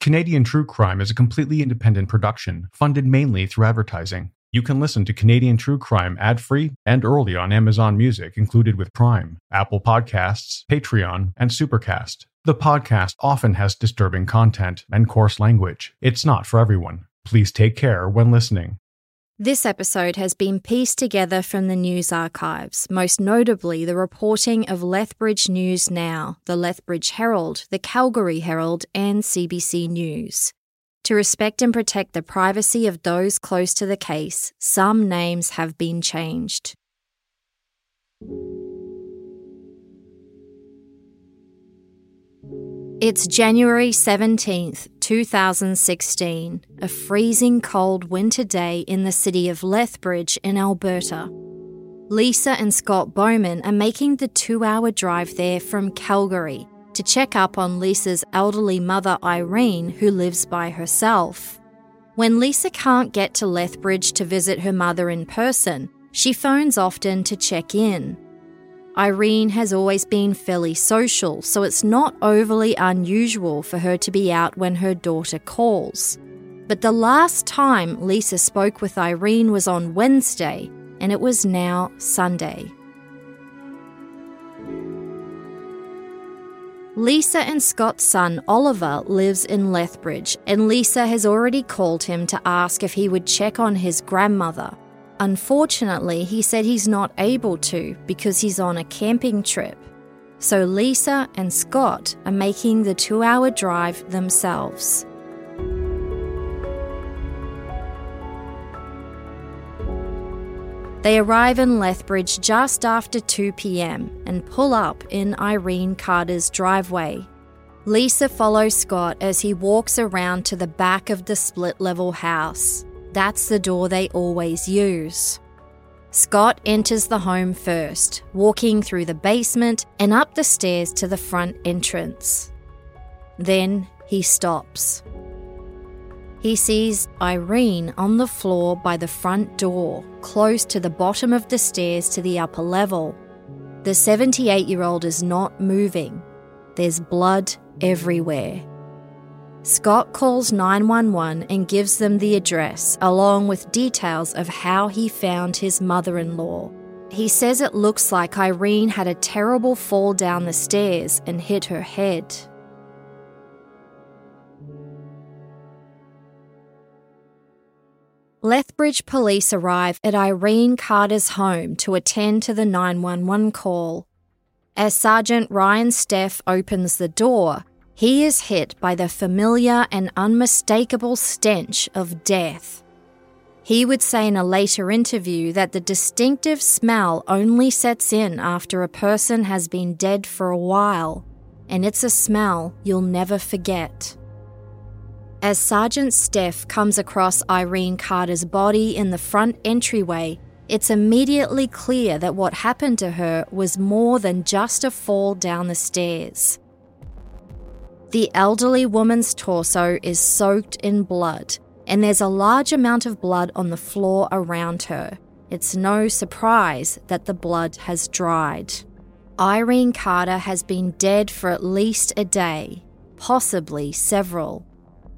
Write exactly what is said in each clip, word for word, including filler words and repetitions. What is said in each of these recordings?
Canadian True Crime is a completely independent production, funded mainly through advertising. You can listen to Canadian True Crime ad-free and early on Amazon Music included with Prime, Apple Podcasts, Patreon, and Supercast. The podcast often has disturbing content and coarse language. It's not for everyone. Please take care when listening. This episode has been pieced together from the news archives, most notably the reporting of Lethbridge News Now, the Lethbridge Herald, the Calgary Herald, and C B C News. To respect and protect the privacy of those close to the case, some names have been changed. It's January seventeenth, two thousand sixteen, a freezing cold winter day in the city of Lethbridge in Alberta. Lisa and Scott Bowman are making the two-hour drive there from Calgary to check up on Lisa's elderly mother Irene, who lives by herself. When Lisa can't get to Lethbridge to visit her mother in person, she phones often to check in. Irene has always been fairly social, so it's not overly unusual for her to be out when her daughter calls. But the last time Lisa spoke with Irene was on Wednesday, and it was now Sunday. Lisa and Scott's son Oliver lives in Lethbridge, and Lisa has already called him to ask if he would check on his grandmother. Unfortunately, he said he's not able to because he's on a camping trip. So Lisa and Scott are making the two-hour drive themselves. They arrive in Lethbridge just after two p.m. and pull up in Irene Carter's driveway. Lisa follows Scott as he walks around to the back of the split-level house. That's the door they always use. Scott enters the home first, walking through the basement and up the stairs to the front entrance. Then he stops. He sees Irene on the floor by the front door, close to the bottom of the stairs to the upper level. The seventy-eight-year-old is not moving. There's blood everywhere. Scott calls nine one one and gives them the address, along with details of how he found his mother-in-law. He says it looks like Irene had a terrible fall down the stairs and hit her head. Lethbridge police arrive at Irene Carter's home to attend to the nine one one call. As Sergeant Ryan Steff opens the door, he is hit by the familiar and unmistakable stench of death. He would say in a later interview that the distinctive smell only sets in after a person has been dead for a while, and it's a smell you'll never forget. As Sergeant Steff comes across Irene Carter's body in the front entryway, it's immediately clear that what happened to her was more than just a fall down the stairs. The elderly woman's torso is soaked in blood, and there's a large amount of blood on the floor around her. It's no surprise that the blood has dried. Irene Carter has been dead for at least a day, possibly several.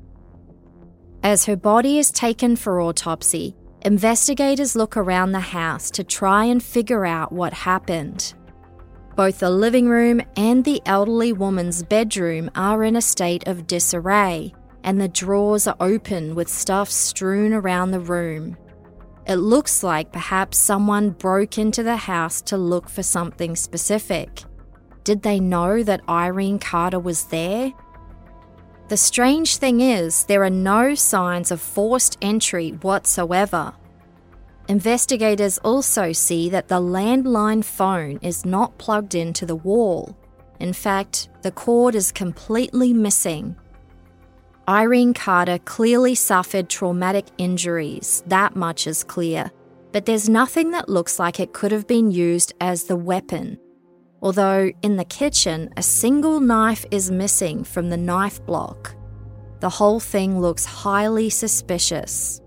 As her body is taken for autopsy, investigators look around the house to try and figure out what happened. Both the living room and the elderly woman's bedroom are in a state of disarray, and the drawers are open with stuff strewn around the room. It looks like perhaps someone broke into the house to look for something specific. Did they know that Irene Carter was there? The strange thing is, there are no signs of forced entry whatsoever. Investigators also see that the landline phone is not plugged into the wall. In fact, the cord is completely missing. Irene Carter clearly suffered traumatic injuries, that much is clear, but there's nothing that looks like it could have been used as the weapon. Although, in the kitchen, a single knife is missing from the knife block. The whole thing looks highly suspicious.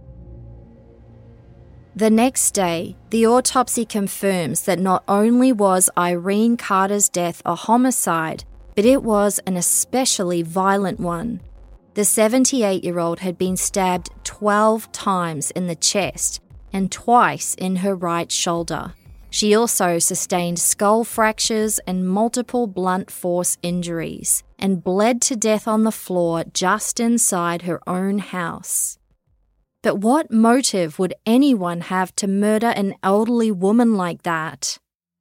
The next day, the autopsy confirms that not only was Irene Carter's death a homicide, but it was an especially violent one. The seventy-eight-year-old had been stabbed twelve times in the chest and twice in her right shoulder. She also sustained skull fractures and multiple blunt force injuries and bled to death on the floor just inside her own house. But what motive would anyone have to murder an elderly woman like that?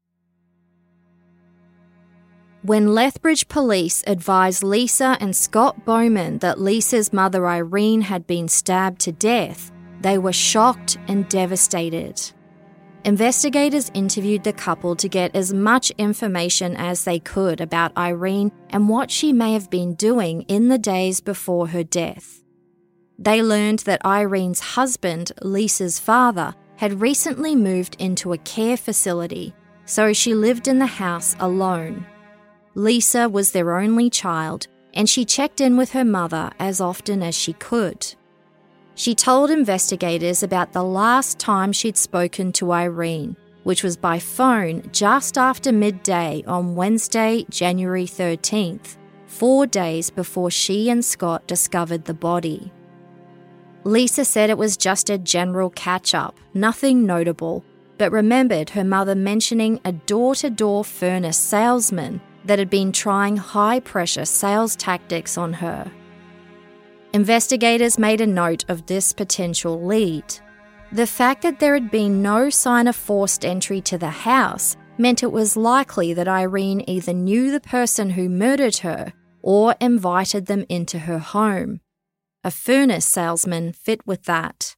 When Lethbridge police advised Lisa and Scott Bowman that Lisa's mother Irene had been stabbed to death, they were shocked and devastated. Investigators interviewed the couple to get as much information as they could about Irene and what she may have been doing in the days before her death. They learned that Irene's husband, Lisa's father, had recently moved into a care facility, so she lived in the house alone. Lisa was their only child, and she checked in with her mother as often as she could. She told investigators about the last time she'd spoken to Irene, which was by phone just after midday on Wednesday, January thirteenth, four days before she and Scott discovered the body. Lisa said it was just a general catch-up, nothing notable, but remembered her mother mentioning a door-to-door furnace salesman that had been trying high-pressure sales tactics on her. Investigators made a note of this potential lead. The fact that there had been no sign of forced entry to the house meant it was likely that Irene either knew the person who murdered her or invited them into her home. A furnace salesman fit with that.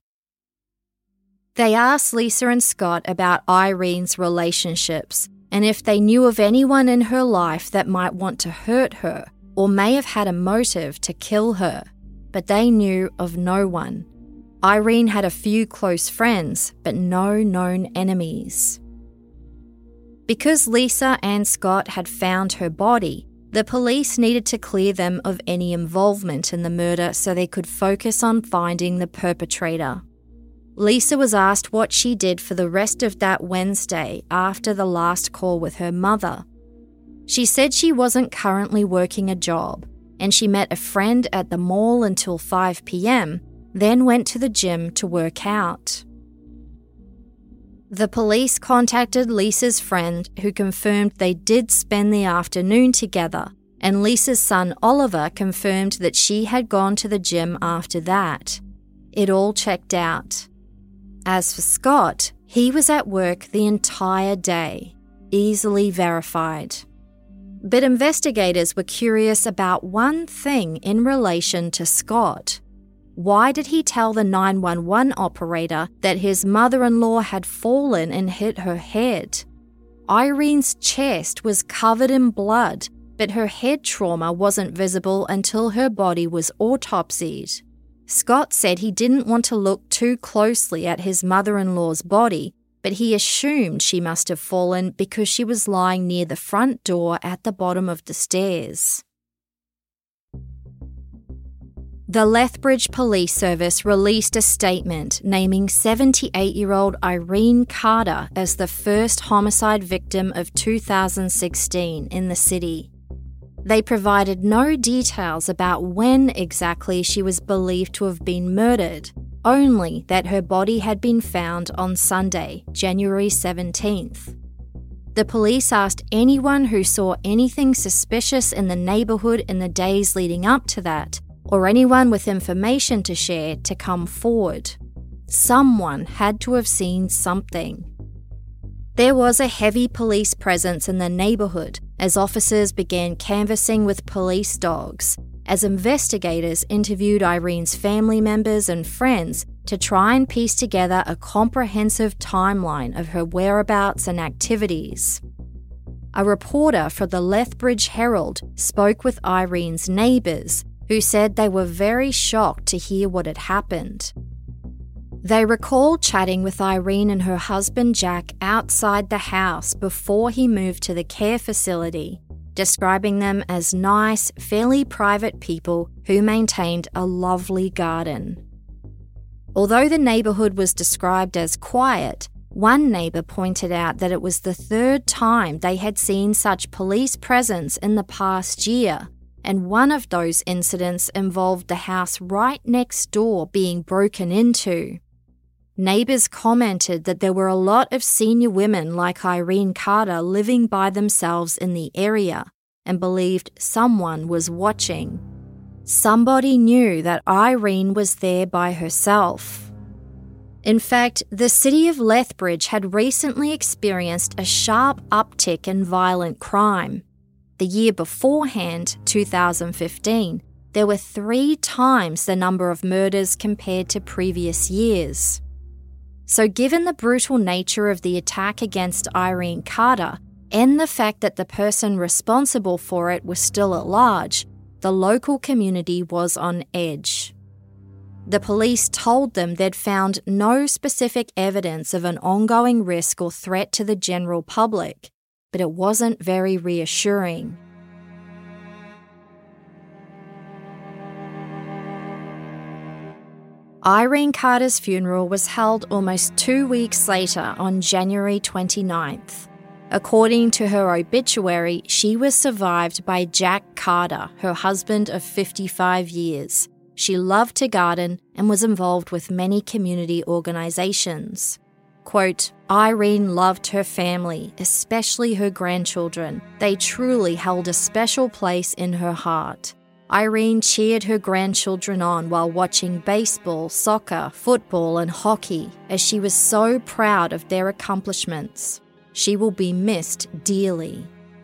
They asked Lisa and Scott about Irene's relationships and if they knew of anyone in her life that might want to hurt her or may have had a motive to kill her. But they knew of no one. Irene had a few close friends, but no known enemies. Because Lisa and Scott had found her body, the police needed to clear them of any involvement in the murder so they could focus on finding the perpetrator. Lisa was asked what she did for the rest of that Wednesday after the last call with her mother. She said she wasn't currently working a job, and she met a friend at the mall until five p.m, then went to the gym to work out. The police contacted Lisa's friend, who confirmed they did spend the afternoon together, and Lisa's son Oliver confirmed that she had gone to the gym after that. It all checked out. As for Scott, he was at work the entire day, easily verified. But investigators were curious about one thing in relation to Scott. Why did he tell the nine one one operator that his mother-in-law had fallen and hit her head? Irene's chest was covered in blood, but her head trauma wasn't visible until her body was autopsied. Scott said he didn't want to look too closely at his mother-in-law's body, but he assumed she must have fallen because she was lying near the front door at the bottom of the stairs. The Lethbridge Police Service released a statement naming seventy-eight-year-old Irene Carter as the first homicide victim of two thousand sixteen in the city. They provided no details about when exactly she was believed to have been murdered, only that her body had been found on Sunday, January seventeenth. The police asked anyone who saw anything suspicious in the neighbourhood in the days leading up to that, or anyone with information to share, to come forward. Someone had to have seen something. There was a heavy police presence in the neighbourhood as officers began canvassing with police dogs, as investigators interviewed Irene's family members and friends to try and piece together a comprehensive timeline of her whereabouts and activities. A reporter for the Lethbridge Herald spoke with Irene's neighbours, who said they were very shocked to hear what had happened. They recalled chatting with Irene and her husband Jack outside the house before he moved to the care facility, describing them as nice, fairly private people who maintained a lovely garden. Although the neighbourhood was described as quiet, one neighbour pointed out that it was the third time they had seen such police presence in the past year, and one of those incidents involved the house right next door being broken into. Neighbours commented that there were a lot of senior women like Irene Carter living by themselves in the area and believed someone was watching. Somebody knew that Irene was there by herself. In fact, the city of Lethbridge had recently experienced a sharp uptick in violent crime. The year beforehand, two thousand fifteen, there were three times the number of murders compared to previous years. So given the brutal nature of the attack against Irene Carter and the fact that the person responsible for it was still at large, the local community was on edge. The police told them they'd found no specific evidence of an ongoing risk or threat to the general public, but it wasn't very reassuring. Irene Carter's funeral was held almost two weeks later on January twenty-ninth. According to her obituary, she was survived by Jack Carter, her husband of fifty-five years. She loved to garden and was involved with many community organisations. Quote, Irene loved her family, especially her grandchildren. They truly held a special place in her heart. Irene cheered her grandchildren on while watching baseball, soccer, football and hockey, as she was so proud of their accomplishments. She will be missed dearly.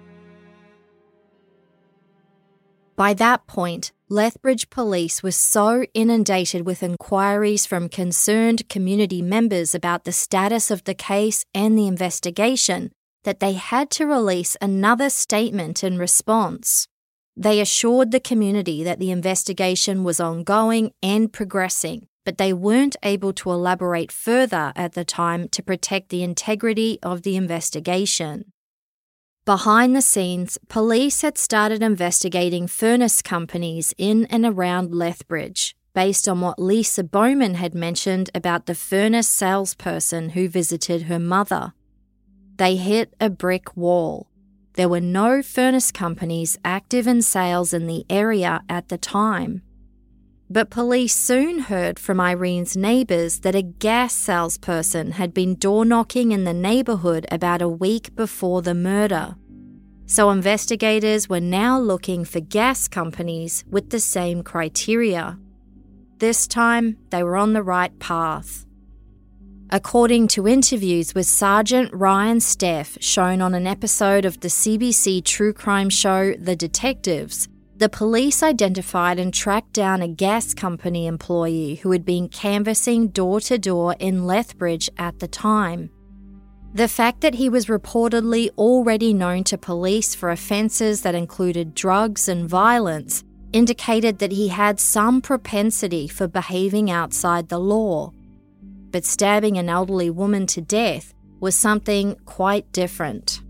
By that point, Lethbridge Police was so inundated with inquiries from concerned community members about the status of the case and the investigation that they had to release another statement in response. They assured the community that the investigation was ongoing and progressing, but they weren't able to elaborate further at the time to protect the integrity of the investigation. Behind the scenes, police had started investigating furnace companies in and around Lethbridge, based on what Lisa Bowman had mentioned about the furnace salesperson who visited her mother. They hit a brick wall. There were no furnace companies active in sales in the area at the time. But police soon heard from Irene's neighbours that a gas salesperson had been door-knocking in the neighbourhood about a week before the murder. So investigators were now looking for gas companies with the same criteria. This time, they were on the right path. According to interviews with Sergeant Ryan Steff shown on an episode of the C B C true crime show The Detectives, the police identified and tracked down a gas company employee who had been canvassing door-to-door in Lethbridge at the time. The fact that he was reportedly already known to police for offences that included drugs and violence indicated that he had some propensity for behaving outside the law. But stabbing an elderly woman to death was something quite different.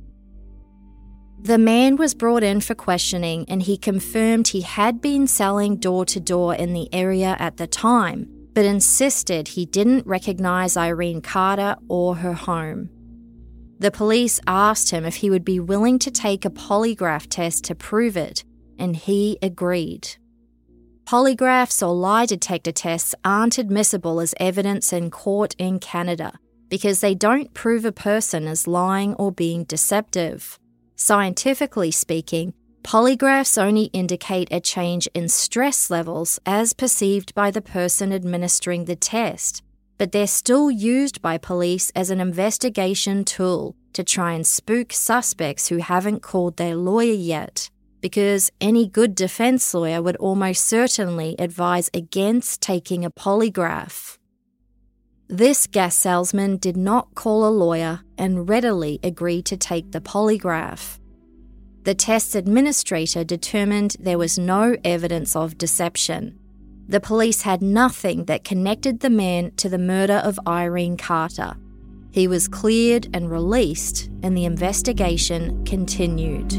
The man was brought in for questioning and he confirmed he had been selling door-to-door in the area at the time, but insisted he didn't recognise Irene Carter or her home. The police asked him if he would be willing to take a polygraph test to prove it, and he agreed. Polygraphs or lie detector tests aren't admissible as evidence in court in Canada because they don't prove a person as lying or being deceptive. Scientifically speaking, polygraphs only indicate a change in stress levels as perceived by the person administering the test, but they're still used by police as an investigation tool to try and spook suspects who haven't called their lawyer yet, because any good defense lawyer would almost certainly advise against taking a polygraph. This gas salesman did not call a lawyer and readily agreed to take the polygraph. The test's administrator determined there was no evidence of deception. The police had nothing that connected the man to the murder of Irene Carter. He was cleared and released, and the investigation continued.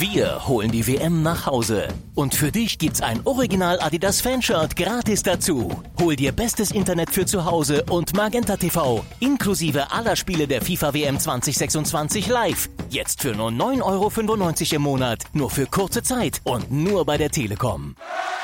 Wir holen die W M nach Hause. Und für dich gibt's ein Original Adidas Fanshirt gratis dazu. Hol dir bestes Internet für zu Hause und Magenta T V inklusive aller Spiele der FIFA W M zwanzig sechsundzwanzig live. Jetzt für nur neun Euro fünfundneunzig im Monat. Nur für kurze Zeit und nur bei der Telekom.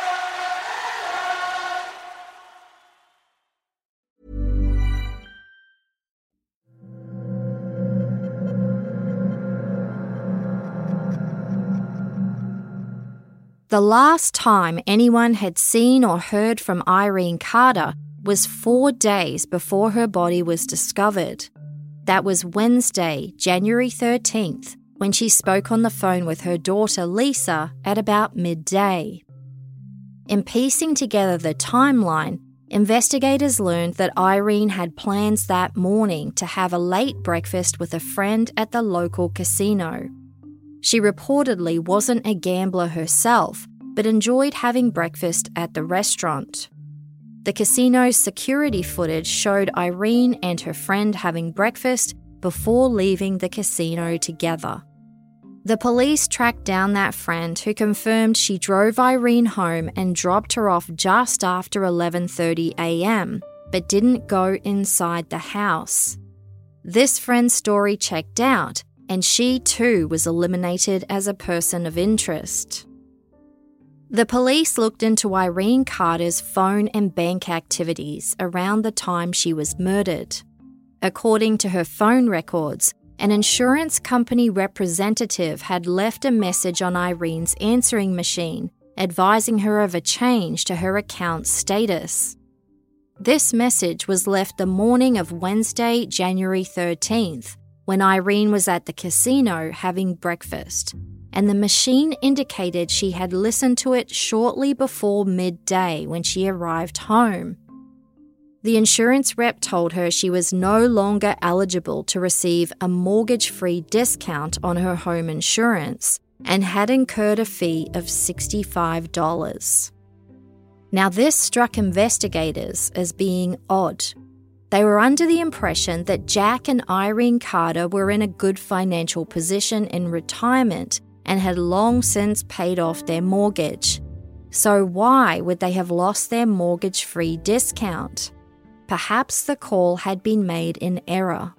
The last time anyone had seen or heard from Irene Carter was four days before her body was discovered. That was Wednesday, January thirteenth, when she spoke on the phone with her daughter Lisa at about midday. In piecing together the timeline, investigators learned that Irene had plans that morning to have a late breakfast with a friend at the local casino. She reportedly wasn't a gambler herself, but enjoyed having breakfast at the restaurant. The casino's security footage showed Irene and her friend having breakfast before leaving the casino together. The police tracked down that friend, who confirmed she drove Irene home and dropped her off just after eleven thirty a.m, but didn't go inside the house. This friend's story checked out, and she too was eliminated as a person of interest. The police looked into Irene Carter's phone and bank activities around the time she was murdered. According to her phone records, an insurance company representative had left a message on Irene's answering machine advising her of a change to her account's status. This message was left the morning of Wednesday, January thirteenth, when Irene was at the casino having breakfast, and the machine indicated she had listened to it shortly before midday when she arrived home. The insurance rep told her she was no longer eligible to receive a mortgage-free discount on her home insurance and had incurred a fee of sixty-five dollars. Now, this struck investigators as being odd. They were under the impression that Jack and Irene Carter were in a good financial position in retirement and had long since paid off their mortgage. So why would they have lost their mortgage-free discount? Perhaps the call had been made in error.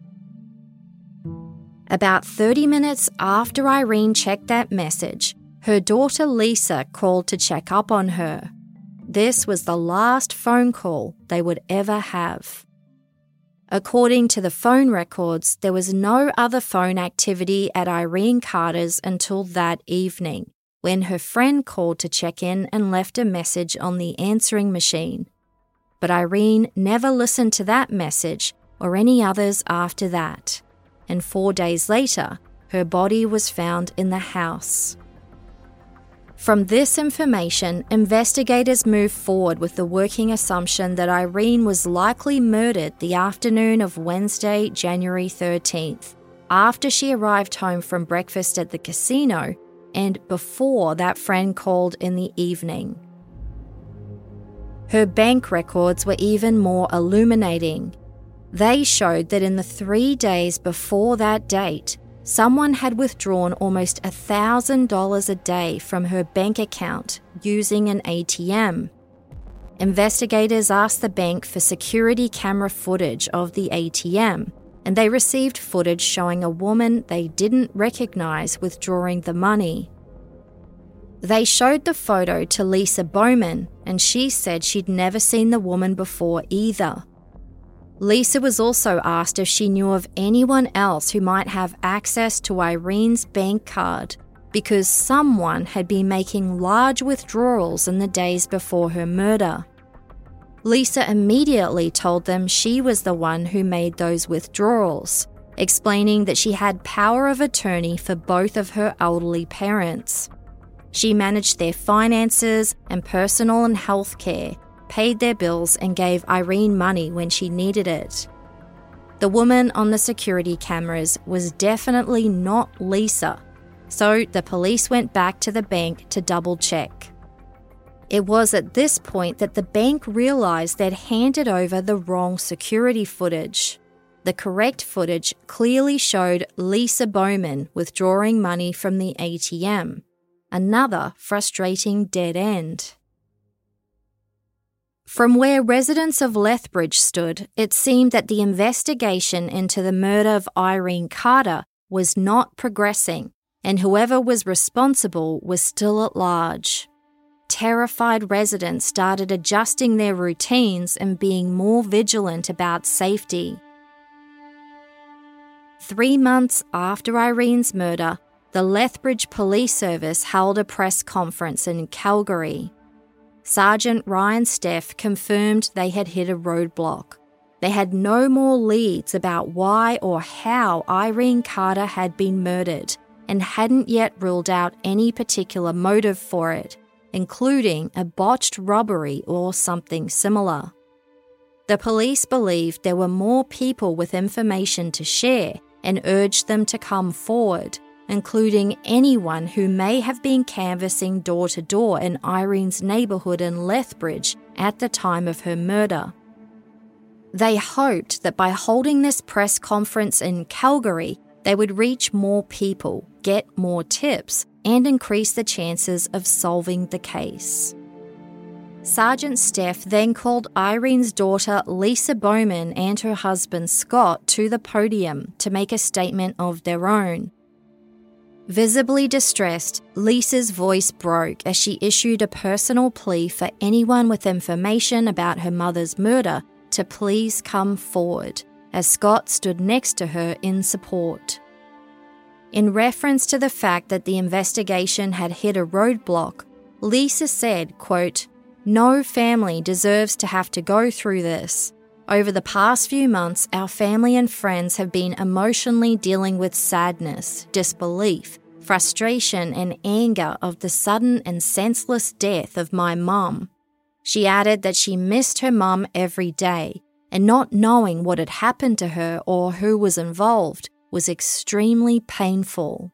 About thirty minutes after Irene checked that message, her daughter Lisa called to check up on her. This was the last phone call they would ever have. According to the phone records, there was no other phone activity at Irene Carter's until that evening, when her friend called to check in and left a message on the answering machine. But Irene never listened to that message or any others after that, and four days later, her body was found in the house. From this information, investigators moved forward with the working assumption that Irene was likely murdered the afternoon of Wednesday, January thirteenth, after she arrived home from breakfast at the casino and before that friend called in the evening. Her bank records were even more illuminating. They showed that in the three days before that date, someone had withdrawn almost one thousand dollars a day from her bank account using an A T M. Investigators asked the bank for security camera footage of the A T M, and they received footage showing a woman they didn't recognize withdrawing the money. They showed the photo to Lisa Bowman, and she said she'd never seen the woman before either. Lisa was also asked if she knew of anyone else who might have access to Irene's bank card, because someone had been making large withdrawals in the days before her murder. Lisa immediately told them she was the one who made those withdrawals, explaining that she had power of attorney for both of her elderly parents. She managed their finances and personal and health care, paid their bills and gave Irene money when she needed it. The woman on the security cameras was definitely not Lisa, so the police went back to the bank to double check. It was at this point that the bank realised they'd handed over the wrong security footage. The the correct footage clearly showed Lisa Bowman withdrawing money from the A T M. Another frustrating dead end. From where residents of Lethbridge stood, it seemed that the investigation into the murder of Irene Carter was not progressing, and whoever was responsible was still at large. Terrified residents started adjusting their routines and being more vigilant about safety. Three months after Irene's murder, the Lethbridge Police Service held a press conference in Calgary. Sergeant Ryan Steff confirmed they had hit a roadblock. They had no more leads about why or how Irene Carter had been murdered and hadn't yet ruled out any particular motive for it, including a botched robbery or something similar. The police believed there were more people with information to share and urged them to come forward, including anyone who may have been canvassing door to door in Irene's neighbourhood in Lethbridge at the time of her murder. They hoped that by holding this press conference in Calgary, they would reach more people, get more tips, and increase the chances of solving the case. Sergeant Steff then called Irene's daughter Lisa Bowman and her husband Scott to the podium to make a statement of their own. Visibly distressed, Lisa's voice broke as she issued a personal plea for anyone with information about her mother's murder to please come forward, as Scott stood next to her in support. In reference to the fact that the investigation had hit a roadblock, Lisa said, quote, "No family deserves to have to go through this. Over the past few months, our family and friends have been emotionally dealing with sadness, disbelief, frustration and anger of the sudden and senseless death of my mum." She added that she missed her mum every day, and not knowing what had happened to her or who was involved was extremely painful.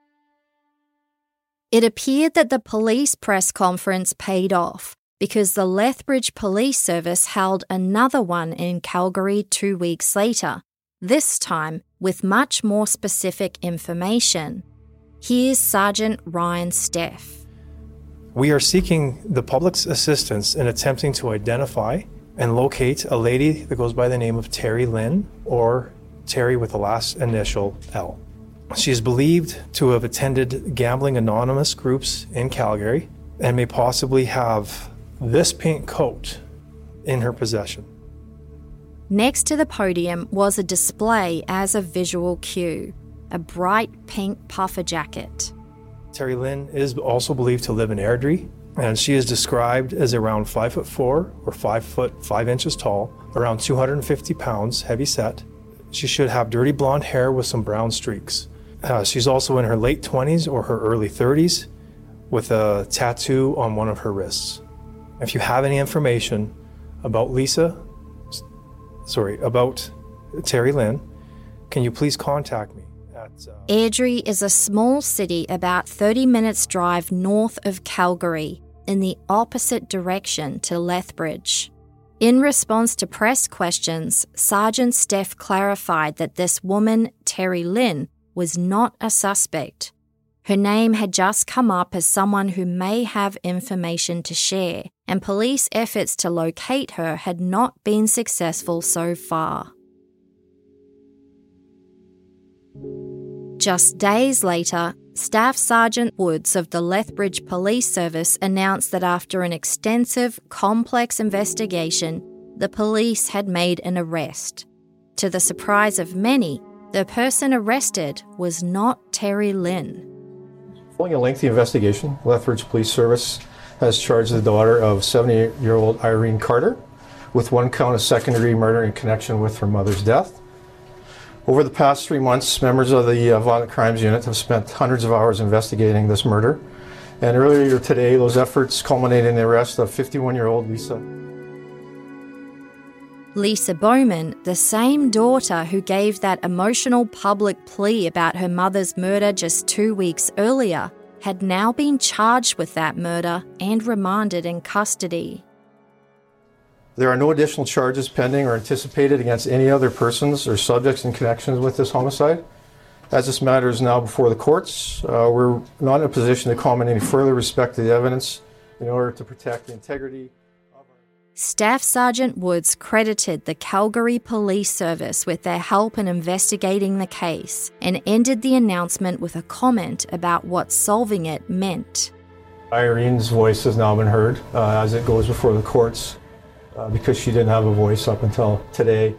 It appeared that the police press conference paid off, because the Lethbridge Police Service held another one in Calgary two weeks later, this time with much more specific information. Here's Sergeant Ryan Steff. We are seeking the public's assistance in attempting to identify and locate a lady that goes by the name of Terry Lynn, or Terry with the last initial L. She is believed to have attended Gambling Anonymous groups in Calgary and may possibly have this pink coat in her possession. Next to the podium was a display as a visual cue, a bright pink puffer jacket. Terry Lynn is also believed to live in Airdrie, and she is described as around five foot four or five foot five inches tall, around two hundred fifty pounds, heavy set. She should have dirty blonde hair with some brown streaks. Uh, she's also in her late twenties or her early thirties with a tattoo on one of her wrists. If you have any information about Lisa, sorry, about Terry Lynn, can you please contact me? At, uh... Airdrie is a small city about thirty minutes drive north of Calgary, in the opposite direction to Lethbridge. In response to press questions, Sergeant Steff clarified that this woman, Terry Lynn, was not a suspect. Her name had just come up as someone who may have information to share, and police efforts to locate her had not been successful so far. Just days later, Staff Sergeant Woods of the Lethbridge Police Service announced that after an extensive, complex investigation, the police had made an arrest. To the surprise of many, the person arrested was not Terry Lynn. Following a lengthy investigation, Lethbridge Police Service has charged the daughter of seventy-eight-year-old Irene Carter with one count of second-degree murder in connection with her mother's death. Over the past three months, members of the uh, Violent Crimes Unit have spent hundreds of hours investigating this murder. And earlier today, those efforts culminated in the arrest of fifty-one-year-old Lisa. Lisa Bowman, the same daughter who gave that emotional public plea about her mother's murder just two weeks earlier, had now been charged with that murder and remanded in custody. There are no additional charges pending or anticipated against any other persons or subjects in connection with this homicide. As this matter is now before the courts, uh, we're not in a position to comment any further respect to the evidence in order to protect the integrity of our... Staff Sergeant Woods credited the Calgary Police Service with their help in investigating the case and ended the announcement with a comment about what solving it meant. Irene's voice has now been heard uh, as it goes before the courts uh, because she didn't have a voice up until today.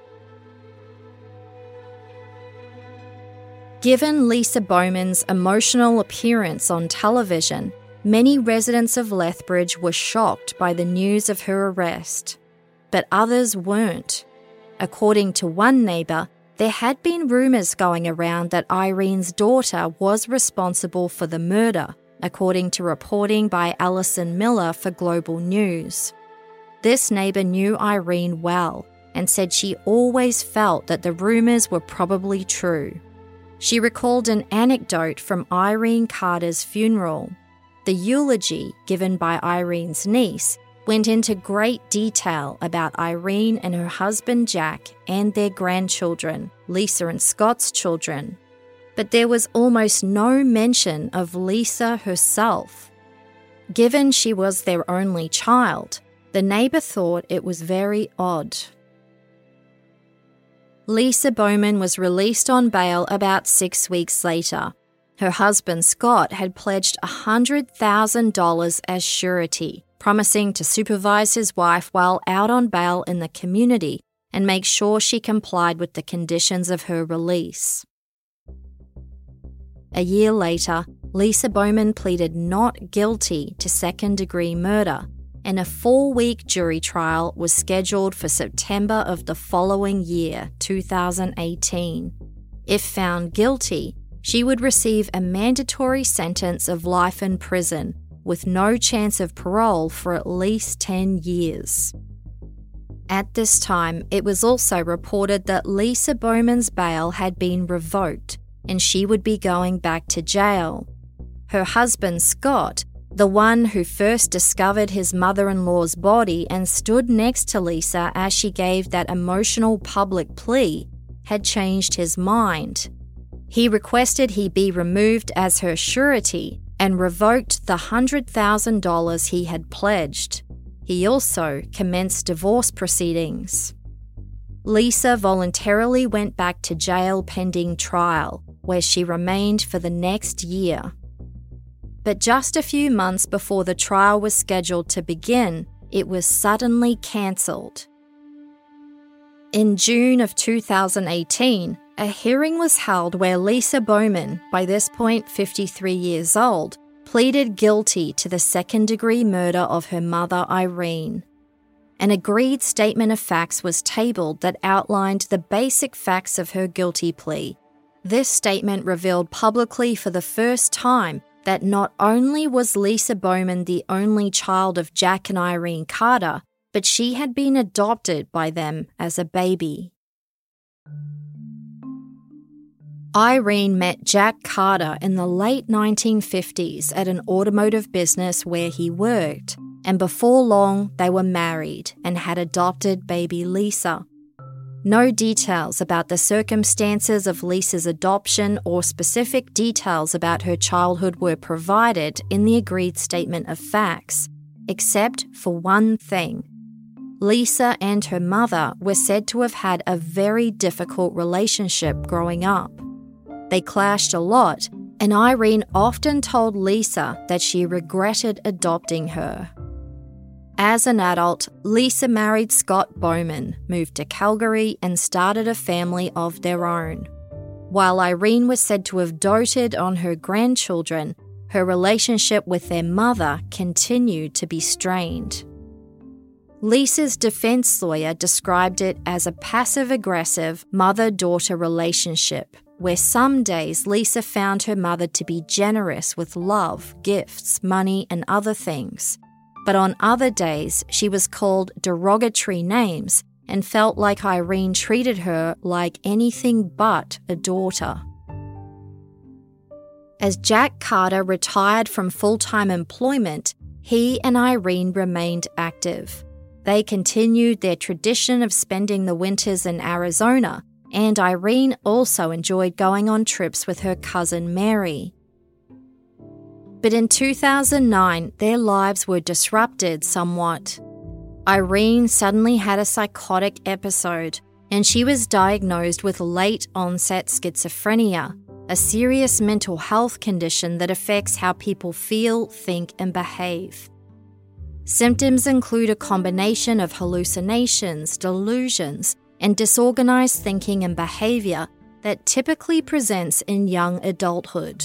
Given Lisa Bowman's emotional appearance on television, many residents of Lethbridge were shocked by the news of her arrest, but others weren't. According to one neighbour, there had been rumours going around that Irene's daughter was responsible for the murder, according to reporting by Alison Miller for Global News. This neighbour knew Irene well and said she always felt that the rumours were probably true. She recalled an anecdote from Irene Carter's funeral. The eulogy given by Irene's niece went into great detail about Irene and her husband Jack and their grandchildren, Lisa and Scott's children. But there was almost no mention of Lisa herself. Given she was their only child, the neighbour thought it was very odd. Lisa Bowman was released on bail about six weeks later. Her husband Scott had pledged one hundred thousand dollars as surety, promising to supervise his wife while out on bail in the community and make sure she complied with the conditions of her release. A year later, Lisa Bowman pleaded not guilty to second-degree murder, and a four-week jury trial was scheduled for September of the following year, two thousand eighteen. If found guilty, she would receive a mandatory sentence of life in prison, with no chance of parole for at least ten years. At this time, it was also reported that Lisa Bowman's bail had been revoked, and she would be going back to jail. Her husband, Scott, the one who first discovered his mother-in-law's body and stood next to Lisa as she gave that emotional public plea, had changed his mind. He requested he be removed as her surety and revoked the one hundred thousand dollars he had pledged. He also commenced divorce proceedings. Lisa voluntarily went back to jail pending trial, where she remained for the next year. But just a few months before the trial was scheduled to begin, it was suddenly cancelled. In June of two thousand eighteen, a hearing was held where Lisa Bowman, by this point fifty-three years old, pleaded guilty to the second-degree murder of her mother Irene. An agreed statement of facts was tabled that outlined the basic facts of her guilty plea. This statement revealed publicly for the first time that not only was Lisa Bowman the only child of Jack and Irene Carter, but she had been adopted by them as a baby. Irene met Jack Carter in the late nineteen fifties at an automotive business where he worked, and before long they were married and had adopted baby Lisa. No details about the circumstances of Lisa's adoption or specific details about her childhood were provided in the agreed statement of facts, except for one thing. Lisa and her mother were said to have had a very difficult relationship growing up. They clashed a lot, and Irene often told Lisa that she regretted adopting her. As an adult, Lisa married Scott Bowman, moved to Calgary, and started a family of their own. While Irene was said to have doted on her grandchildren, her relationship with their mother continued to be strained. Lisa's defense lawyer described it as a passive-aggressive mother-daughter relationship, where some days Lisa found her mother to be generous with love, gifts, money, and other things. But on other days, she was called derogatory names and felt like Irene treated her like anything but a daughter. As Jack Carter retired from full-time employment, he and Irene remained active. They continued their tradition of spending the winters in Arizona, and Irene also enjoyed going on trips with her cousin Mary. But in two thousand nine, their lives were disrupted somewhat. Irene suddenly had a psychotic episode, and she was diagnosed with late-onset schizophrenia, a serious mental health condition that affects how people feel, think, and behave. Symptoms include a combination of hallucinations, delusions, and disorganized thinking and behavior that typically presents in young adulthood.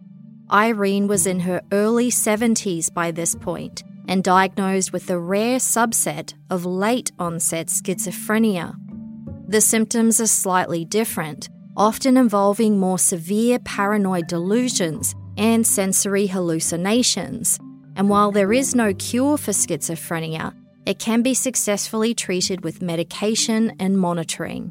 Irene was in her early seventies by this point and diagnosed with the rare subset of late-onset schizophrenia. The symptoms are slightly different, often involving more severe paranoid delusions and sensory hallucinations. And while there is no cure for schizophrenia, it can be successfully treated with medication and monitoring.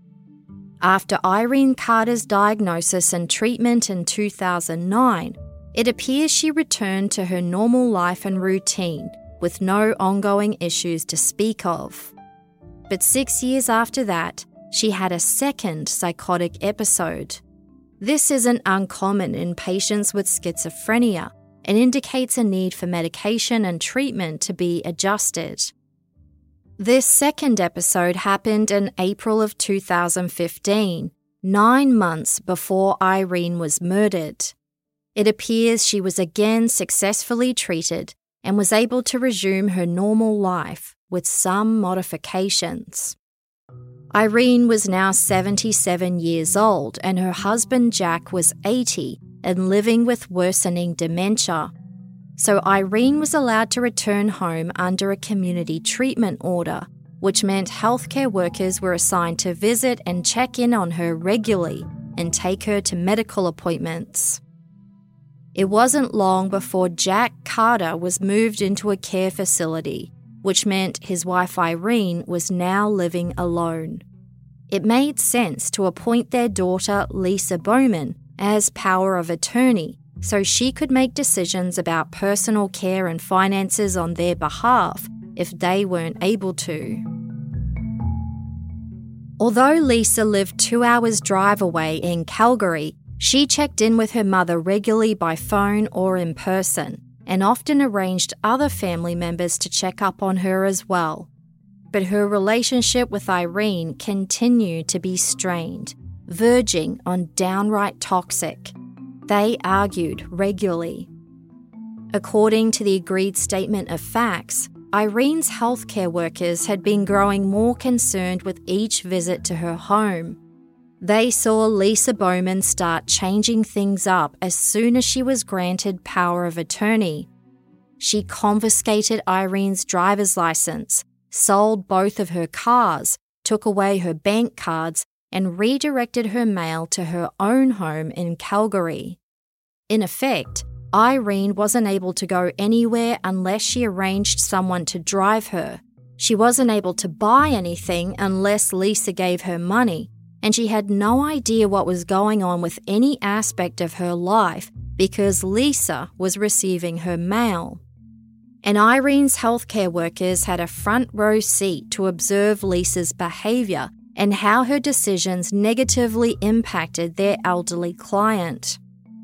After Irene Carter's diagnosis and treatment in two thousand nine, it appears she returned to her normal life and routine, with no ongoing issues to speak of. But six years after that, she had a second psychotic episode. This isn't uncommon in patients with schizophrenia and indicates a need for medication and treatment to be adjusted. This second episode happened in April of two thousand fifteen, nine months before Irene was murdered. It appears she was again successfully treated and was able to resume her normal life with some modifications. Irene was now seventy-seven years old and her husband Jack was eighty and living with worsening dementia. So Irene was allowed to return home under a community treatment order, which meant healthcare workers were assigned to visit and check in on her regularly and take her to medical appointments. It wasn't long before Jack Carter was moved into a care facility, which meant his wife Irene was now living alone. It made sense to appoint their daughter Lisa Bowman as power of attorney so she could make decisions about personal care and finances on their behalf if they weren't able to. Although Lisa lived two hours' drive away in Calgary, she checked in with her mother regularly by phone or in person, and often arranged other family members to check up on her as well. But her relationship with Irene continued to be strained, verging on downright toxic. They argued regularly. According to the agreed statement of facts, Irene's healthcare workers had been growing more concerned with each visit to her home. They saw Lisa Bowman start changing things up as soon as she was granted power of attorney. She confiscated Irene's driver's license, sold both of her cars, took away her bank cards, and redirected her mail to her own home in Calgary. In effect, Irene wasn't able to go anywhere unless she arranged someone to drive her. She wasn't able to buy anything unless Lisa gave her money, and she had no idea what was going on with any aspect of her life because Lisa was receiving her mail. And Irene's healthcare workers had a front row seat to observe Lisa's behaviour and how her decisions negatively impacted their elderly client.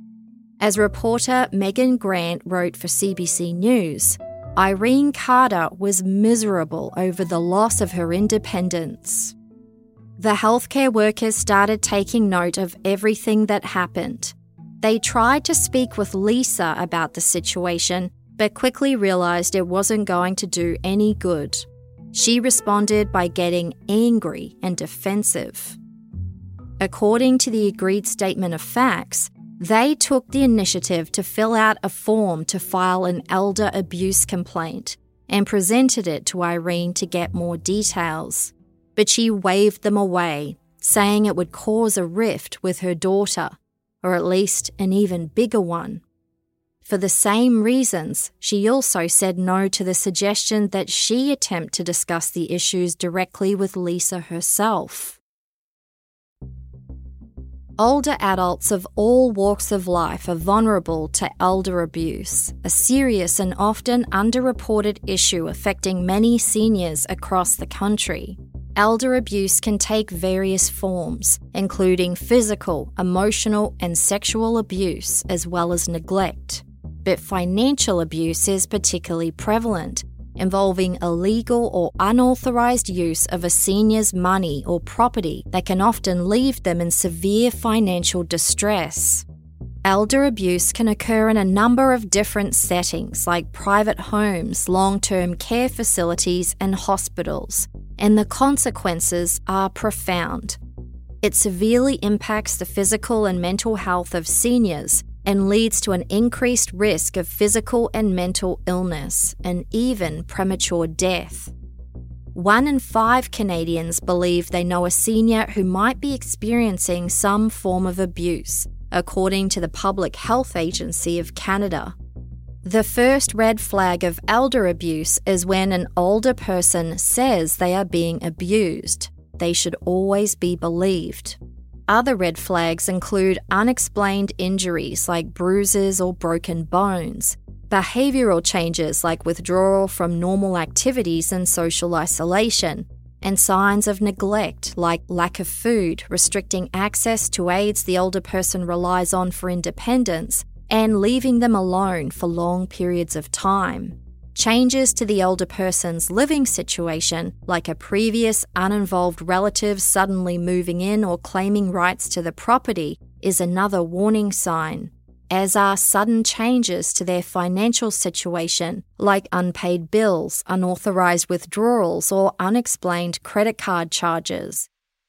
As reporter Megan Grant wrote for C B C News, Irene Carter was miserable over the loss of her independence. The healthcare workers started taking note of everything that happened. They tried to speak with Lisa about the situation, but quickly realised it wasn't going to do any good. She responded by getting angry and defensive. According to the agreed statement of facts, they took the initiative to fill out a form to file an elder abuse complaint and presented it to Irene to get more details. But she waved them away, saying it would cause a rift with her daughter, or at least an even bigger one. For the same reasons, she also said no to the suggestion that she attempt to discuss the issues directly with Lisa herself. Older adults of all walks of life are vulnerable to elder abuse, a serious and often underreported issue affecting many seniors across the country. Elder abuse can take various forms, including physical, emotional, and sexual abuse, as well as neglect. But financial abuse is particularly prevalent, involving illegal or unauthorized use of a senior's money or property that can often leave them in severe financial distress. Elder abuse can occur in a number of different settings, like private homes, long-term care facilities, and hospitals, and the consequences are profound. It severely impacts the physical and mental health of seniors and leads to an increased risk of physical and mental illness and even premature death. One in five Canadians believe they know a senior who might be experiencing some form of abuse, according to the Public Health Agency of Canada. The first red flag of elder abuse is when an older person says they are being abused. They should always be believed. Other red flags include unexplained injuries like bruises or broken bones, behavioural changes like withdrawal from normal activities and social isolation, and signs of neglect like lack of food, restricting access to aids the older person relies on for independence, and leaving them alone for long periods of time. Changes to the older person's living situation, like a previous uninvolved relative suddenly moving in or claiming rights to the property, is another warning sign, as are sudden changes to their financial situation, like unpaid bills, unauthorized withdrawals, or unexplained credit card charges.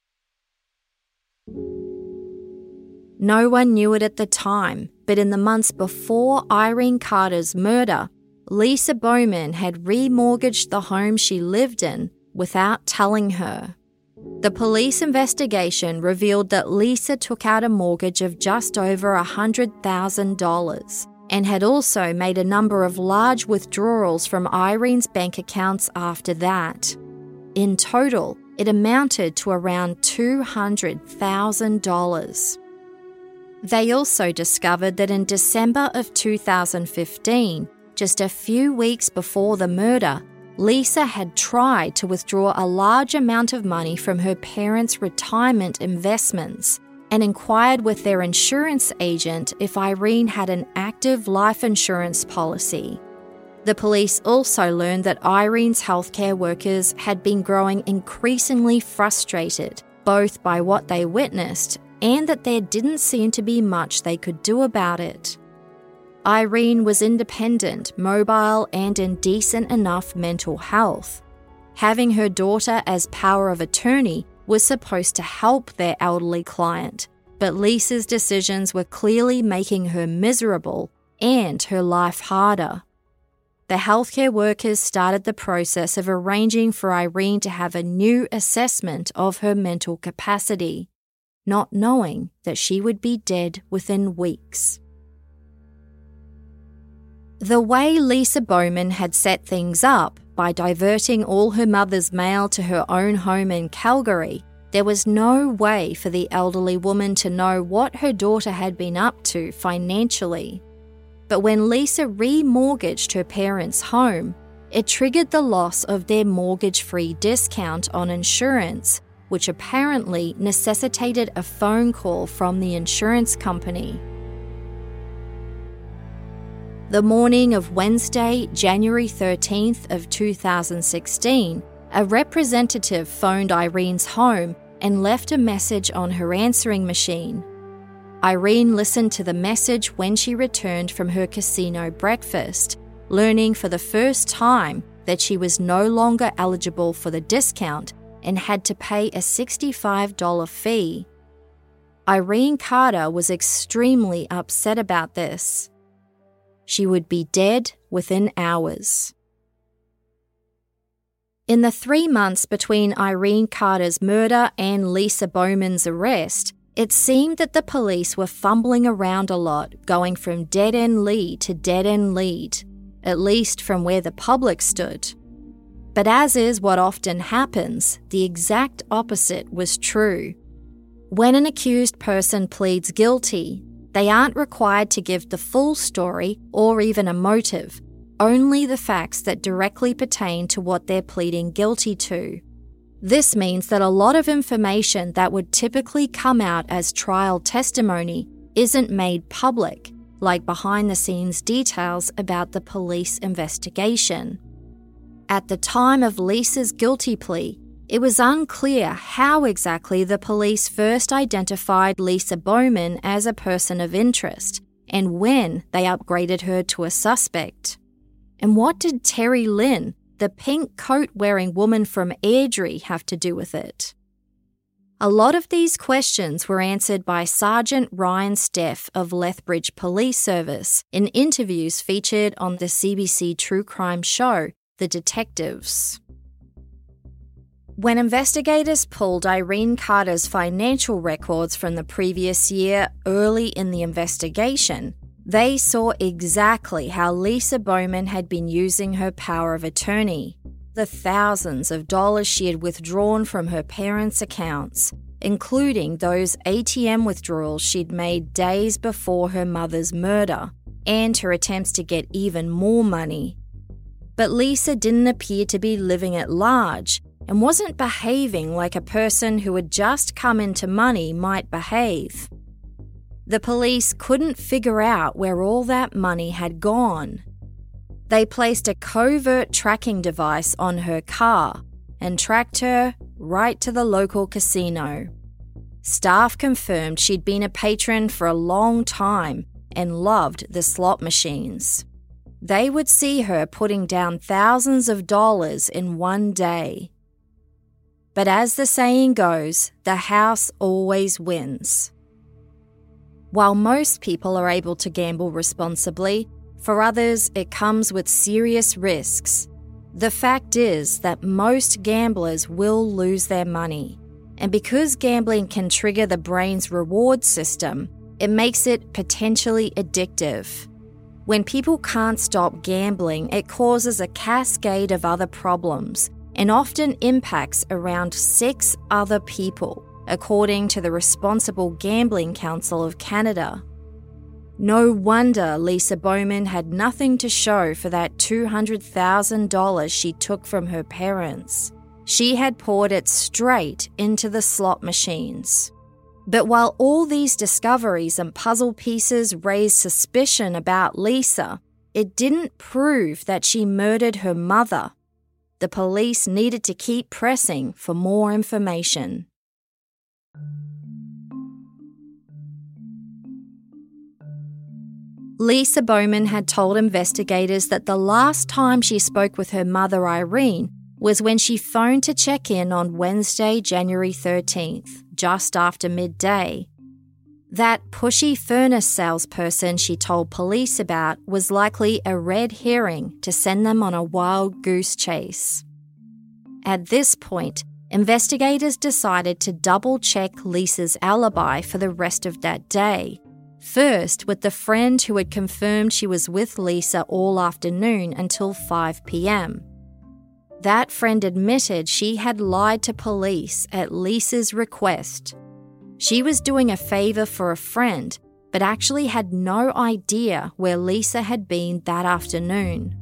No one knew it at the time, but in the months before Irene Carter's murder, Lisa Bowman had remortgaged the home she lived in without telling her. The police investigation revealed that Lisa took out a mortgage of just over one hundred thousand dollars and had also made a number of large withdrawals from Irene's bank accounts after that. In total, it amounted to around two hundred thousand dollars. They also discovered that in December of two thousand fifteen, just a few weeks before the murder, Lisa had tried to withdraw a large amount of money from her parents' retirement investments and inquired with their insurance agent if Irene had an active life insurance policy. The police also learned that Irene's healthcare workers had been growing increasingly frustrated, both by what they witnessed and that there didn't seem to be much they could do about it. Irene was independent, mobile, and in decent enough mental health. Having her daughter as power of attorney was supposed to help their elderly client, but Lisa's decisions were clearly making her miserable and her life harder. The healthcare workers started the process of arranging for Irene to have a new assessment of her mental capacity, not knowing that she would be dead within weeks. The way Lisa Bowman had set things up, by diverting all her mother's mail to her own home in Calgary, there was no way for the elderly woman to know what her daughter had been up to financially. But when Lisa remortgaged her parents' home, it triggered the loss of their mortgage-free discount on insurance, which apparently necessitated a phone call from the insurance company. The morning of Wednesday, January thirteenth of two thousand sixteen, a representative phoned Irene's home and left a message on her answering machine. Irene listened to the message when she returned from her casino breakfast, learning for the first time that she was no longer eligible for the discount and had to pay a sixty-five dollars fee. Irene Carter was extremely upset about this. She would be dead within hours. In the three months between Irene Carter's murder and Lisa Bowman's arrest, it seemed that the police were fumbling around a lot, going from dead-end lead to dead-end lead, at least from where the public stood. But as is what often happens, the exact opposite was true. When an accused person pleads guilty, they aren't required to give the full story or even a motive, only the facts that directly pertain to what they're pleading guilty to. This means that a lot of information that would typically come out as trial testimony isn't made public, like behind-the-scenes details about the police investigation. At the time of Lisa's guilty plea, it was unclear how exactly the police first identified Lisa Bowman as a person of interest and when they upgraded her to a suspect. And what did Terry Lynn, the pink coat-wearing woman from Airdrie, have to do with it? A lot of these questions were answered by Sergeant Ryan Steff of Lethbridge Police Service in interviews featured on the C B C true crime show, The Detectives. When investigators pulled Irene Carter's financial records from the previous year early in the investigation, they saw exactly how Lisa Bowman had been using her power of attorney. The thousands of dollars she had withdrawn from her parents' accounts, including those A T M withdrawals she'd made days before her mother's murder, and her attempts to get even more money. But Lisa didn't appear to be living at large and wasn't behaving like a person who had just come into money might behave. The police couldn't figure out where all that money had gone. They placed a covert tracking device on her car and tracked her right to the local casino. Staff confirmed she'd been a patron for a long time and loved the slot machines. They would see her putting down thousands of dollars in one day. But as the saying goes, the house always wins. While most people are able to gamble responsibly, for others it comes with serious risks. The fact is that most gamblers will lose their money, and because gambling can trigger the brain's reward system, it makes it potentially addictive. When people can't stop gambling, it causes a cascade of other problems and often impacts around six other people, according to the Responsible Gambling Council of Canada. No wonder Lisa Bowman had nothing to show for that two hundred thousand dollars she took from her parents. She had poured it straight into the slot machines. But while all these discoveries and puzzle pieces raised suspicion about Lisa, it didn't prove that she murdered her mother. The police needed to keep pressing for more information. Lisa Bowman had told investigators that the last time she spoke with her mother, Irene, was when she phoned to check in on Wednesday, January thirteenth, just after midday. That pushy furnace salesperson she told police about was likely a red herring to send them on a wild goose chase. At this point, investigators decided to double-check Lisa's alibi for the rest of that day. First, with the friend who had confirmed she was with Lisa all afternoon until five p.m. That friend admitted she had lied to police at Lisa's request. She was doing a favour for a friend, but actually had no idea where Lisa had been that afternoon.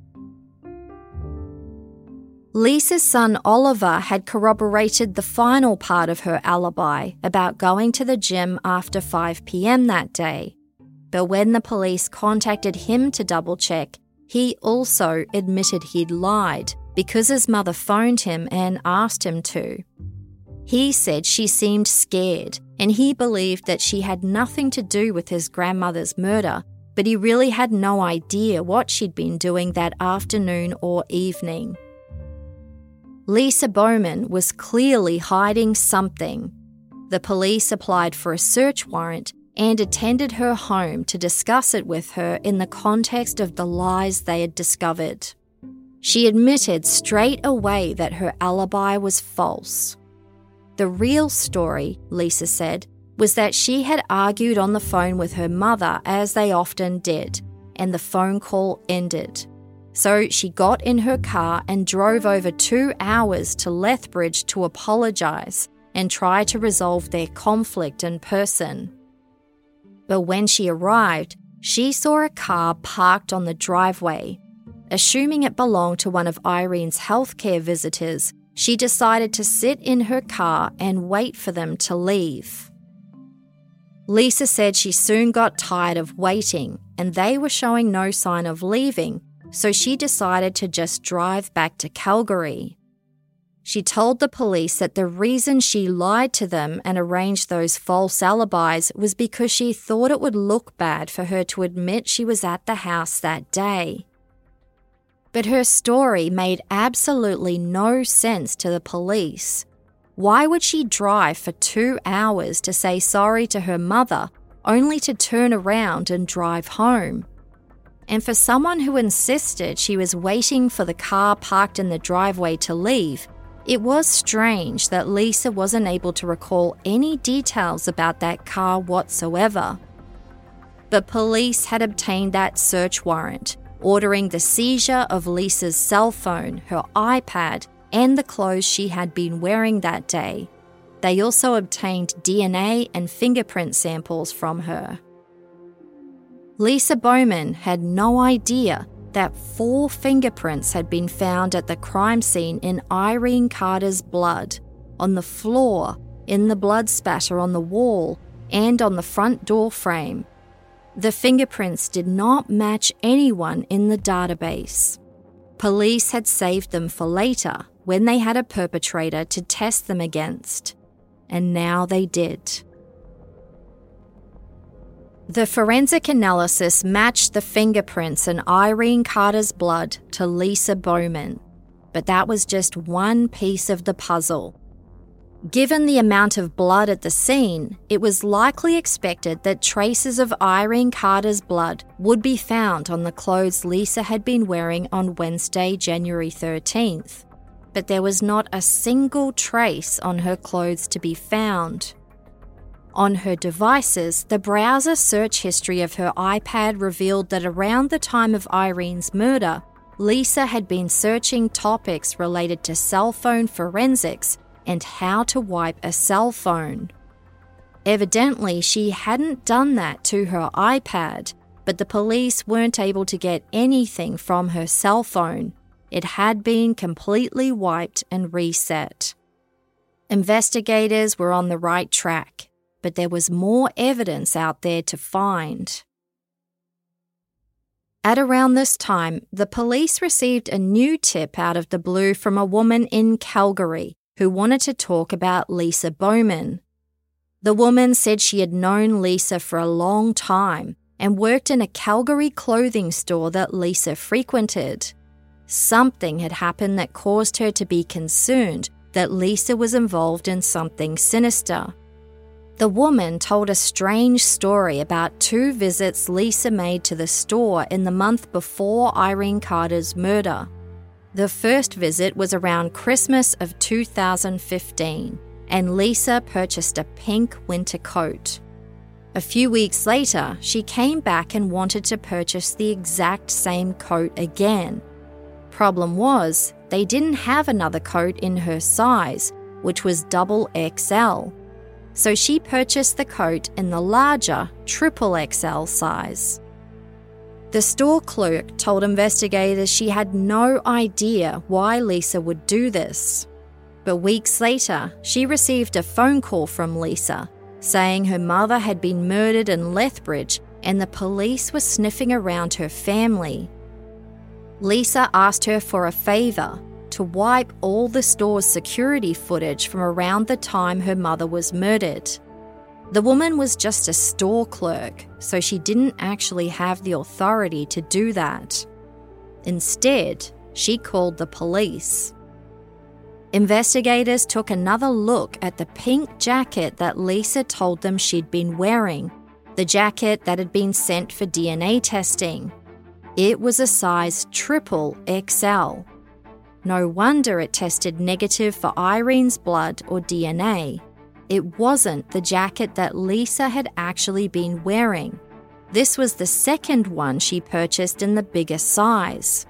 Lisa's son Oliver had corroborated the final part of her alibi about going to the gym after five p.m. that day. But when the police contacted him to double-check, he also admitted he'd lied because his mother phoned him and asked him to. He said she seemed scared and he believed that she had nothing to do with his grandmother's murder, but he really had no idea what she'd been doing that afternoon or evening. Lisa Bowman was clearly hiding something. The police applied for a search warrant and attended her home to discuss it with her in the context of the lies they had discovered. She admitted straight away that her alibi was false. The real story, Lisa said, was that she had argued on the phone with her mother, as they often did, and the phone call ended. So she got in her car and drove over two hours to Lethbridge to apologise, and try to resolve their conflict in person. But when she arrived, she saw a car parked on the driveway. Assuming it belonged to one of Irene's healthcare visitors, she decided to sit in her car and wait for them to leave. Lisa said she soon got tired of waiting and they were showing no sign of leaving, so she decided to just drive back to Calgary. She told the police that the reason she lied to them and arranged those false alibis was because she thought it would look bad for her to admit she was at the house that day. But her story made absolutely no sense to the police. Why would she drive for two hours to say sorry to her mother, only to turn around and drive home? And for someone who insisted she was waiting for the car parked in the driveway to leave, it was strange that Lisa wasn't able to recall any details about that car whatsoever. But police had obtained that search warrant, ordering the seizure of Lisa's cell phone, her iPad, and the clothes she had been wearing that day. They also obtained D N A and fingerprint samples from her. Lisa Bowman had no idea that four fingerprints had been found at the crime scene in Irene Carter's blood, on the floor, in the blood spatter on the wall, and on the front door frame. The fingerprints did not match anyone in the database. Police had saved them for later, when they had a perpetrator to test them against. And now they did. The forensic analysis matched the fingerprints in Irene Carter's blood to Lisa Bowman, but that was just one piece of the puzzle. Given the amount of blood at the scene, it was likely expected that traces of Irene Carter's blood would be found on the clothes Lisa had been wearing on Wednesday, January thirteenth, but there was not a single trace on her clothes to be found. On her devices, the browser search history of her iPad revealed that around the time of Irene's murder, Lisa had been searching topics related to cell phone forensics and how to wipe a cell phone. Evidently, she hadn't done that to her iPad, but the police weren't able to get anything from her cell phone. It had been completely wiped and reset. Investigators were on the right track, but there was more evidence out there to find. At around this time, the police received a new tip out of the blue from a woman in Calgary who wanted to talk about Lisa Bowman. The woman said she had known Lisa for a long time and worked in a Calgary clothing store that Lisa frequented. Something had happened that caused her to be concerned that Lisa was involved in something sinister. The woman told a strange story about two visits Lisa made to the store in the month before Irene Carter's murder. The first visit was around Christmas of two thousand fifteen, and Lisa purchased a pink winter coat. A few weeks later, she came back and wanted to purchase the exact same coat again. Problem was, they didn't have another coat in her size, which was double X L. So she purchased the coat in the larger triple X L size. The store clerk told investigators she had no idea why Lisa would do this. But weeks later, she received a phone call from Lisa saying her mother had been murdered in Lethbridge and the police were sniffing around her family. Lisa asked her for a favour, to wipe all the store's security footage from around the time her mother was murdered. The woman was just a store clerk, so she didn't actually have the authority to do that. Instead, she called the police. Investigators took another look at the pink jacket that Lisa told them she'd been wearing, the jacket that had been sent for D N A testing. It was a size triple X L. No wonder it tested negative for Irene's blood or D N A. It wasn't the jacket that Lisa had actually been wearing. This was the second one she purchased in the bigger size.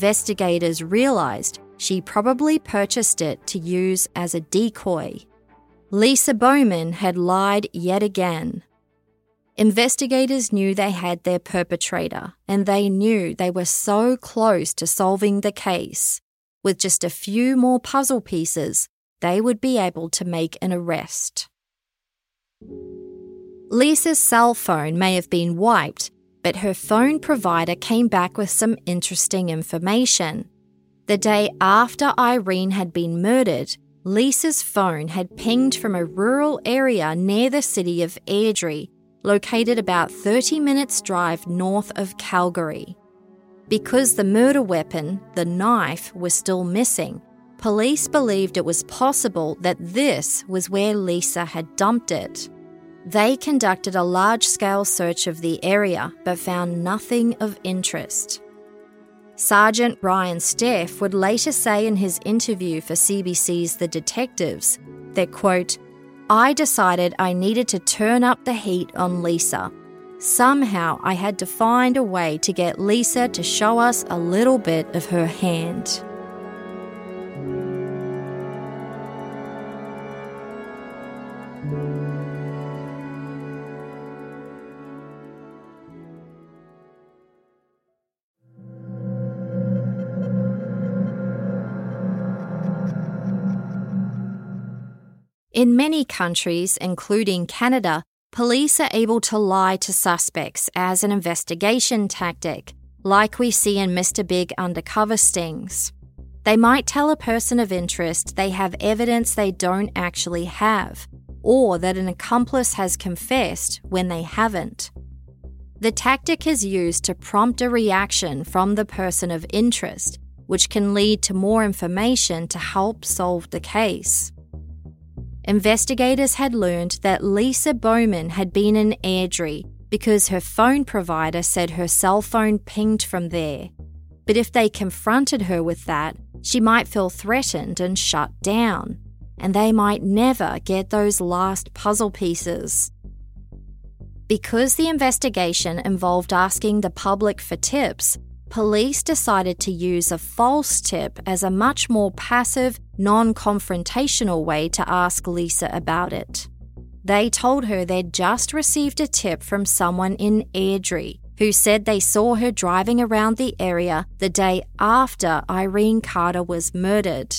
Investigators realised she probably purchased it to use as a decoy. Lisa Bowman had lied yet again. Investigators knew they had their perpetrator, and they knew they were so close to solving the case. With just a few more puzzle pieces, they would be able to make an arrest. Lisa's cell phone may have been wiped, but her phone provider came back with some interesting information. The day after Irene had been murdered, Lisa's phone had pinged from a rural area near the city of Airdrie, located about thirty minutes drive north of Calgary. Because the murder weapon, the knife, was still missing, police believed it was possible that this was where Lisa had dumped it. They conducted a large-scale search of the area but found nothing of interest. Sergeant Ryan Steff would later say in his interview for C B C's The Detectives that, quote, "I decided I needed to turn up the heat on Lisa. Somehow I had to find a way to get Lisa to show us a little bit of her hand." In many countries, including Canada, police are able to lie to suspects as an investigation tactic, like we see in Mister Big undercover stings. They might tell a person of interest they have evidence they don't actually have, or that an accomplice has confessed when they haven't. The tactic is used to prompt a reaction from the person of interest, which can lead to more information to help solve the case. Investigators had learned that Lisa Bowman had been in Airdrie because her phone provider said her cell phone pinged from there. But if they confronted her with that, she might feel threatened and shut down, and they might never get those last puzzle pieces. Because the investigation involved asking the public for tips, police decided to use a false tip as a much more passive, non-confrontational way to ask Lisa about it. They told her they'd just received a tip from someone in Airdrie who said they saw her driving around the area the day after Irene Carter was murdered.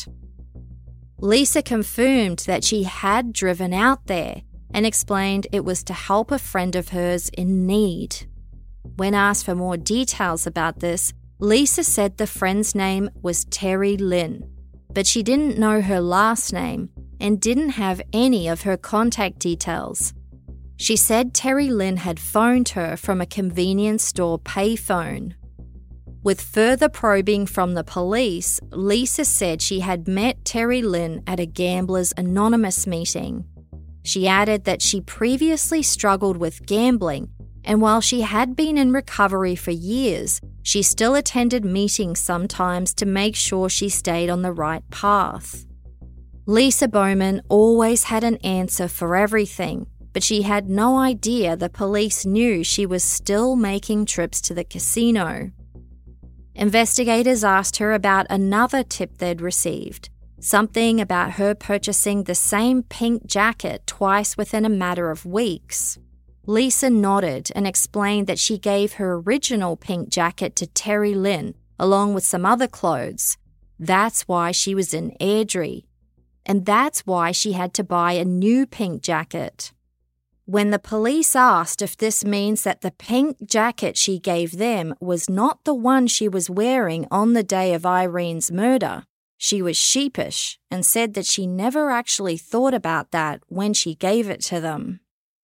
Lisa confirmed that she had driven out there and explained it was to help a friend of hers in need. When asked for more details about this, Lisa said the friend's name was Terry Lynn, but she didn't know her last name and didn't have any of her contact details. She said Terry Lynn had phoned her from a convenience store payphone. With further probing from the police, Lisa said she had met Terry Lynn at a Gamblers Anonymous meeting. She added that she previously struggled with gambling, and while she had been in recovery for years, she still attended meetings sometimes to make sure she stayed on the right path. Lisa Bowman always had an answer for everything, but she had no idea the police knew she was still making trips to the casino. Investigators asked her about another tip they'd received, something about her purchasing the same pink jacket twice within a matter of weeks. Lisa nodded and explained that she gave her original pink jacket to Terry Lynn, along with some other clothes. That's why she was in Airdrie. And that's why she had to buy a new pink jacket. When the police asked if this means that the pink jacket she gave them was not the one she was wearing on the day of Irene's murder, she was sheepish and said that she never actually thought about that when she gave it to them.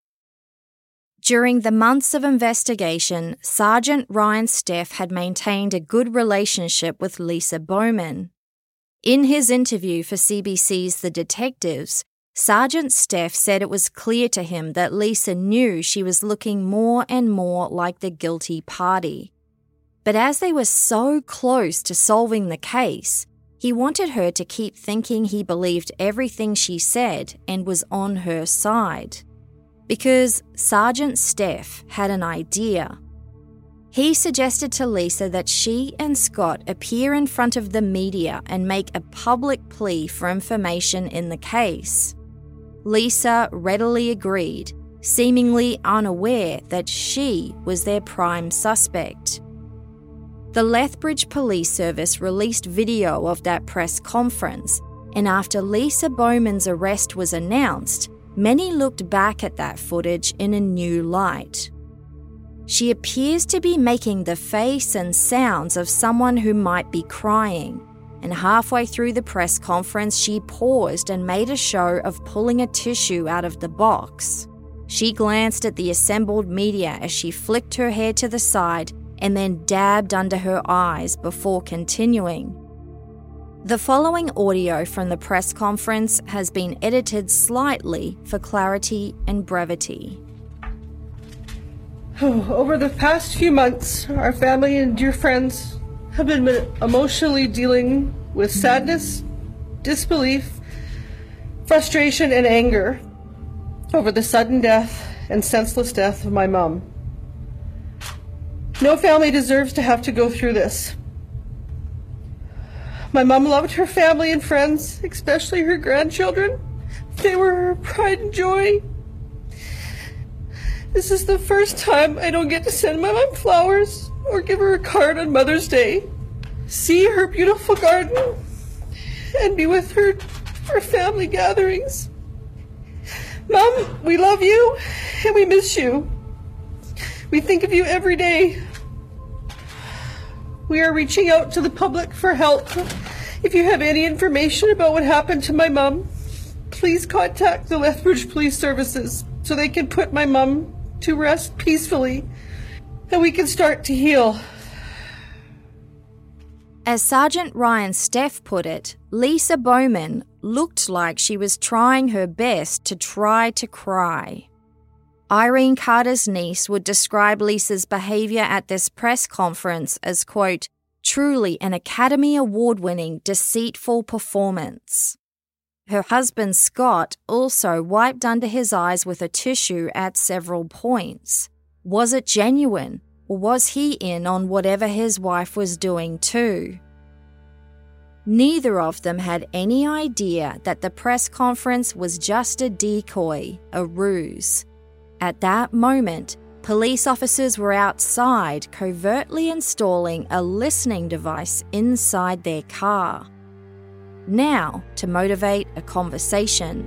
During the months of investigation, Sergeant Ryan Steff had maintained a good relationship with Lisa Bowman. In his interview for C B C's The Detectives, Sergeant Steff said it was clear to him that Lisa knew she was looking more and more like the guilty party. But as they were so close to solving the case, he wanted her to keep thinking he believed everything she said and was on her side. Because Sergeant Steff had an idea. He suggested to Lisa that she and Scott appear in front of the media and make a public plea for information in the case. Lisa readily agreed, seemingly unaware that she was their prime suspect. The Lethbridge Police Service released video of that press conference, and after Lisa Bowman's arrest was announced, many looked back at that footage in a new light. She appears to be making the face and sounds of someone who might be crying, and halfway through the press conference she paused and made a show of pulling a tissue out of the box. She glanced at the assembled media as she flicked her hair to the side and then dabbed under her eyes before continuing. The following audio from the press conference has been edited slightly for clarity and brevity. Over the past few months, our family and dear friends have been emotionally dealing with sadness, disbelief, frustration, and anger over the sudden death and senseless death of my mom. No family deserves to have to go through this. My mom loved her family and friends, especially her grandchildren. They were her pride and joy. This is the first time I don't get to send my mom flowers or give her a card on Mother's Day, see her beautiful garden, and be with her for family gatherings. Mom, we love you and we miss you. We think of you every day. We are reaching out to the public for help. If you have any information about what happened to my mom, please contact the Lethbridge Police Services so they can put my mom to rest peacefully and we can start to heal. As Sergeant Ryan Steff put it, Lisa Bowman looked like she was trying her best to try to cry. Irene Carter's niece would describe Lisa's behaviour at this press conference as, quote, truly an Academy Award-winning deceitful performance. Her husband Scott also wiped under his eyes with a tissue at several points. Was it genuine, or was he in on whatever his wife was doing too? Neither of them had any idea that the press conference was just a decoy, a ruse. At that moment, police officers were outside covertly installing a listening device inside their car. Now, to motivate a conversation.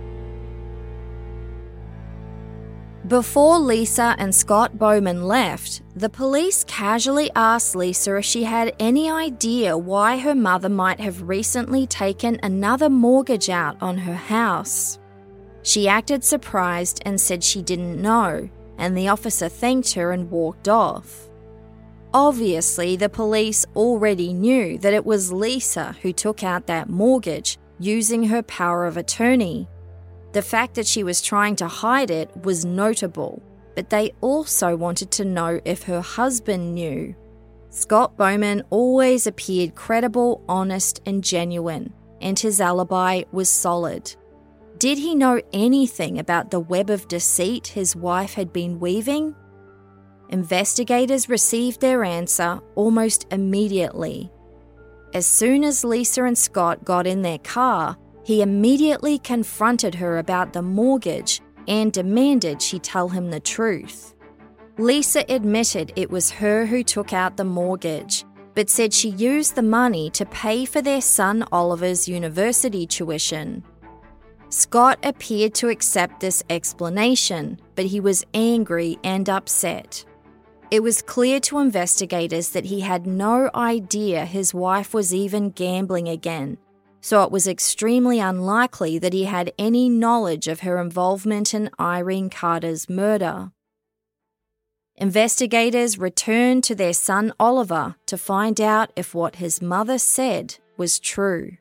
Before Lisa and Scott Bowman left, the police casually asked Lisa if she had any idea why her mother might have recently taken another mortgage out on her house. She acted surprised and said she didn't know, and the officer thanked her and walked off. Obviously, the police already knew that it was Lisa who took out that mortgage using her power of attorney. The fact that she was trying to hide it was notable, but they also wanted to know if her husband knew. Scott Bowman always appeared credible, honest, and genuine, and his alibi was solid. Did he know anything about the web of deceit his wife had been weaving? Investigators received their answer almost immediately. As soon as Lisa and Scott got in their car, he immediately confronted her about the mortgage and demanded she tell him the truth. Lisa admitted it was her who took out the mortgage, but said she used the money to pay for their son Oliver's university tuition. Scott appeared to accept this explanation, but he was angry and upset. It was clear to investigators that he had no idea his wife was even gambling again, so it was extremely unlikely that he had any knowledge of her involvement in Irene Carter's murder. Investigators returned to their son Oliver to find out if what his mother said was true.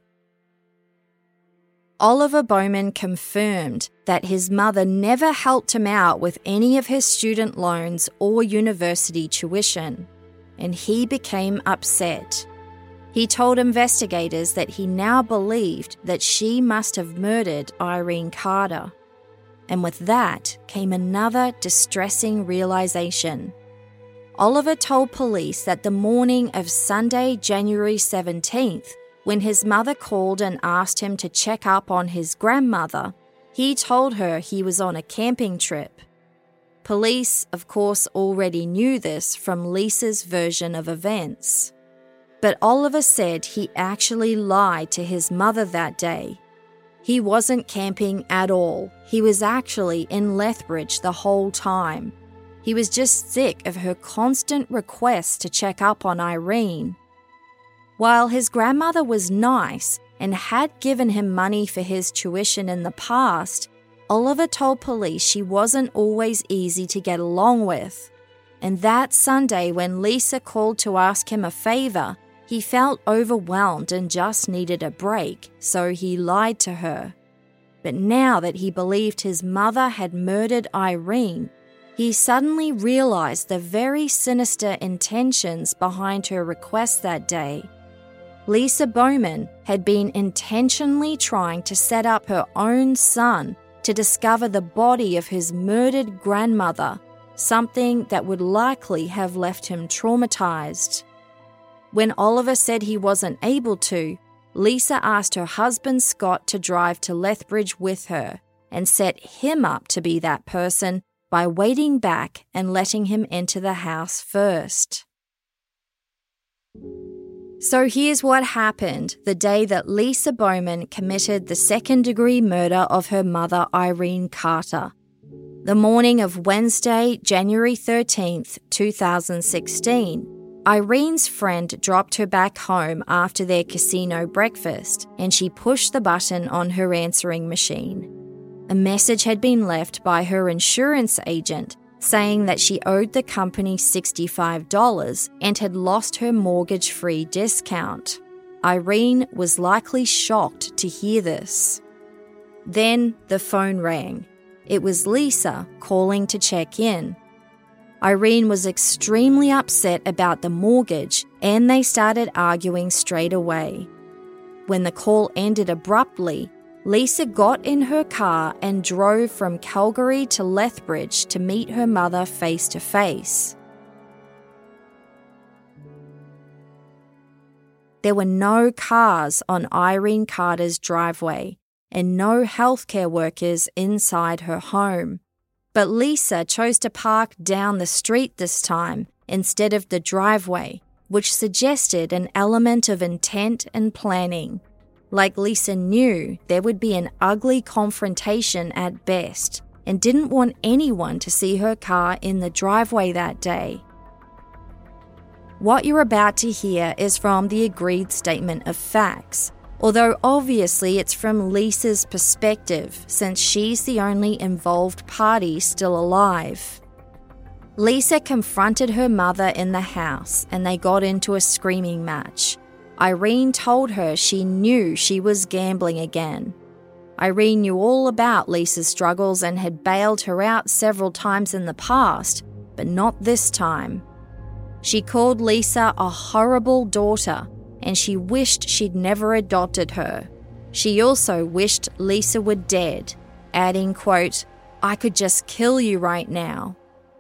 Oliver Bowman confirmed that his mother never helped him out with any of his student loans or university tuition, and he became upset. He told investigators that he now believed that she must have murdered Irene Carter. And with that came another distressing realization. Oliver told police that the morning of Sunday, January seventeenth, when his mother called and asked him to check up on his grandmother, He told her he was on a camping trip. Police, of course, already knew this from Lisa's version of events. But Oliver said he actually lied to his mother that day. He wasn't camping at all. He was actually in Lethbridge the whole time. He was just sick of her constant requests to check up on Irene. While his grandmother was nice and had given him money for his tuition in the past, Oliver told police she wasn't always easy to get along with. And that Sunday when Lisa called to ask him a favor, he felt overwhelmed and just needed a break, so he lied to her. But now that he believed his mother had murdered Irene, he suddenly realized the very sinister intentions behind her request that day. Lisa Bowman had been intentionally trying to set up her own son to discover the body of his murdered grandmother, something that would likely have left him traumatized. When Oliver said he wasn't able to, Lisa asked her husband Scott to drive to Lethbridge with her and set him up to be that person by waiting back and letting him enter the house first. So here's what happened the day that Lisa Bowman committed the second-degree murder of her mother, Irene Carter. The morning of Wednesday, January thirteenth, two thousand sixteen, Irene's friend dropped her back home after their casino breakfast, and she pushed the button on her answering machine. A message had been left by her insurance agent saying that she owed the company sixty-five dollars and had lost her mortgage-free discount. Irene was likely shocked to hear this. Then the phone rang. It was Lisa calling to check in. Irene was extremely upset about the mortgage, and they started arguing straight away. When the call ended abruptly, Lisa got in her car and drove from Calgary to Lethbridge to meet her mother face to face. There were no cars on Irene Carter's driveway and no healthcare workers inside her home. But Lisa chose to park down the street this time instead of the driveway, which suggested an element of intent and planning. Like Lisa knew there would be an ugly confrontation at best and didn't want anyone to see her car in the driveway that day. What you're about to hear is from the agreed statement of facts, although obviously it's from Lisa's perspective since she's the only involved party still alive. Lisa confronted her mother in the house and they got into a screaming match. Irene told her she knew she was gambling again. Irene knew all about Lisa's struggles and had bailed her out several times in the past, but not this time. She called Lisa a horrible daughter, and she wished she'd never adopted her. She also wished Lisa were dead, adding, quote, "I could just kill you right now."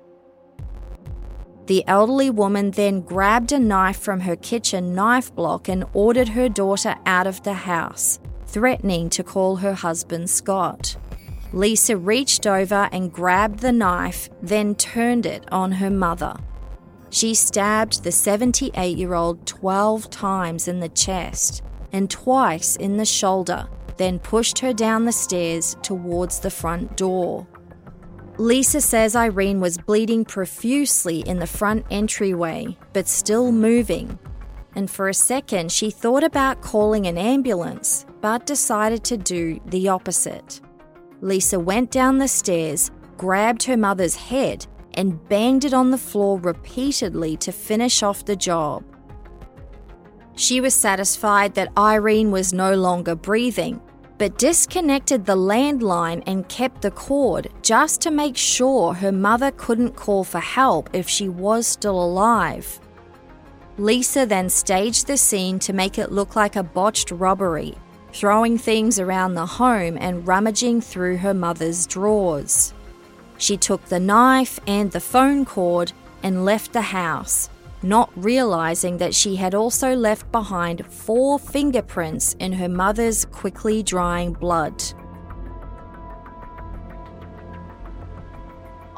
The elderly woman then grabbed a knife from her kitchen knife block and ordered her daughter out of the house, threatening to call her husband Scott. Lisa reached over and grabbed the knife, then turned it on her mother. She stabbed the seventy-eight-year-old twelve times in the chest and twice in the shoulder, then pushed her down the stairs towards the front door. Lisa says Irene was bleeding profusely in the front entryway, but still moving. And for a second, she thought about calling an ambulance, but decided to do the opposite. Lisa went down the stairs, grabbed her mother's head, and banged it on the floor repeatedly to finish off the job. She was satisfied that Irene was no longer breathing, but disconnected the landline and kept the cord just to make sure her mother couldn't call for help if she was still alive. Lisa then staged the scene to make it look like a botched robbery, throwing things around the home and rummaging through her mother's drawers. She took the knife and the phone cord and left the house, not realizing that she had also left behind four fingerprints in her mother's quickly drying blood.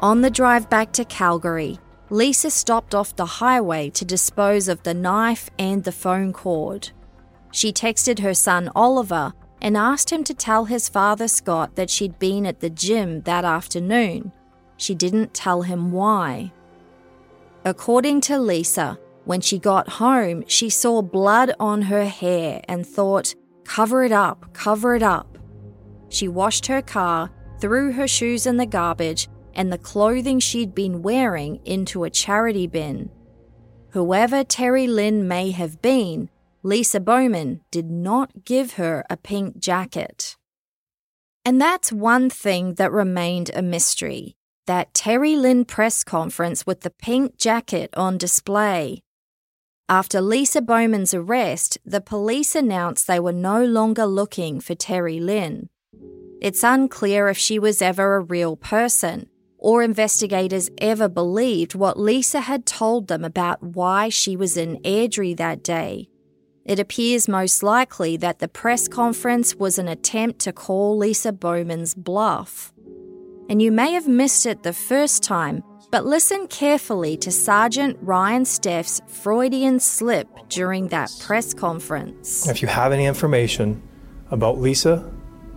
On the drive back to Calgary, Lisa stopped off the highway to dispose of the knife and the phone cord. She texted her son Oliver and asked him to tell his father Scott that she'd been at the gym that afternoon. She didn't tell him why. According to Lisa, when she got home, she saw blood on her hair and thought, "Cover it up, cover it up." She washed her car, threw her shoes in the garbage and the clothing she'd been wearing into a charity bin. Whoever Terry Lynn may have been, Lisa Bowman did not give her a pink jacket. And that's one thing that remained a mystery, that Terry Lynn press conference with the pink jacket on display. After Lisa Bowman's arrest, the police announced they were no longer looking for Terry Lynn. It's unclear if she was ever a real person, or investigators ever believed what Lisa had told them about why she was in Airdrie that day. It appears most likely that the press conference was an attempt to call Lisa Bowman's bluff. And you may have missed it the first time, but listen carefully to Sergeant Ryan Steff's Freudian slip during that press conference. If you have any information about Lisa,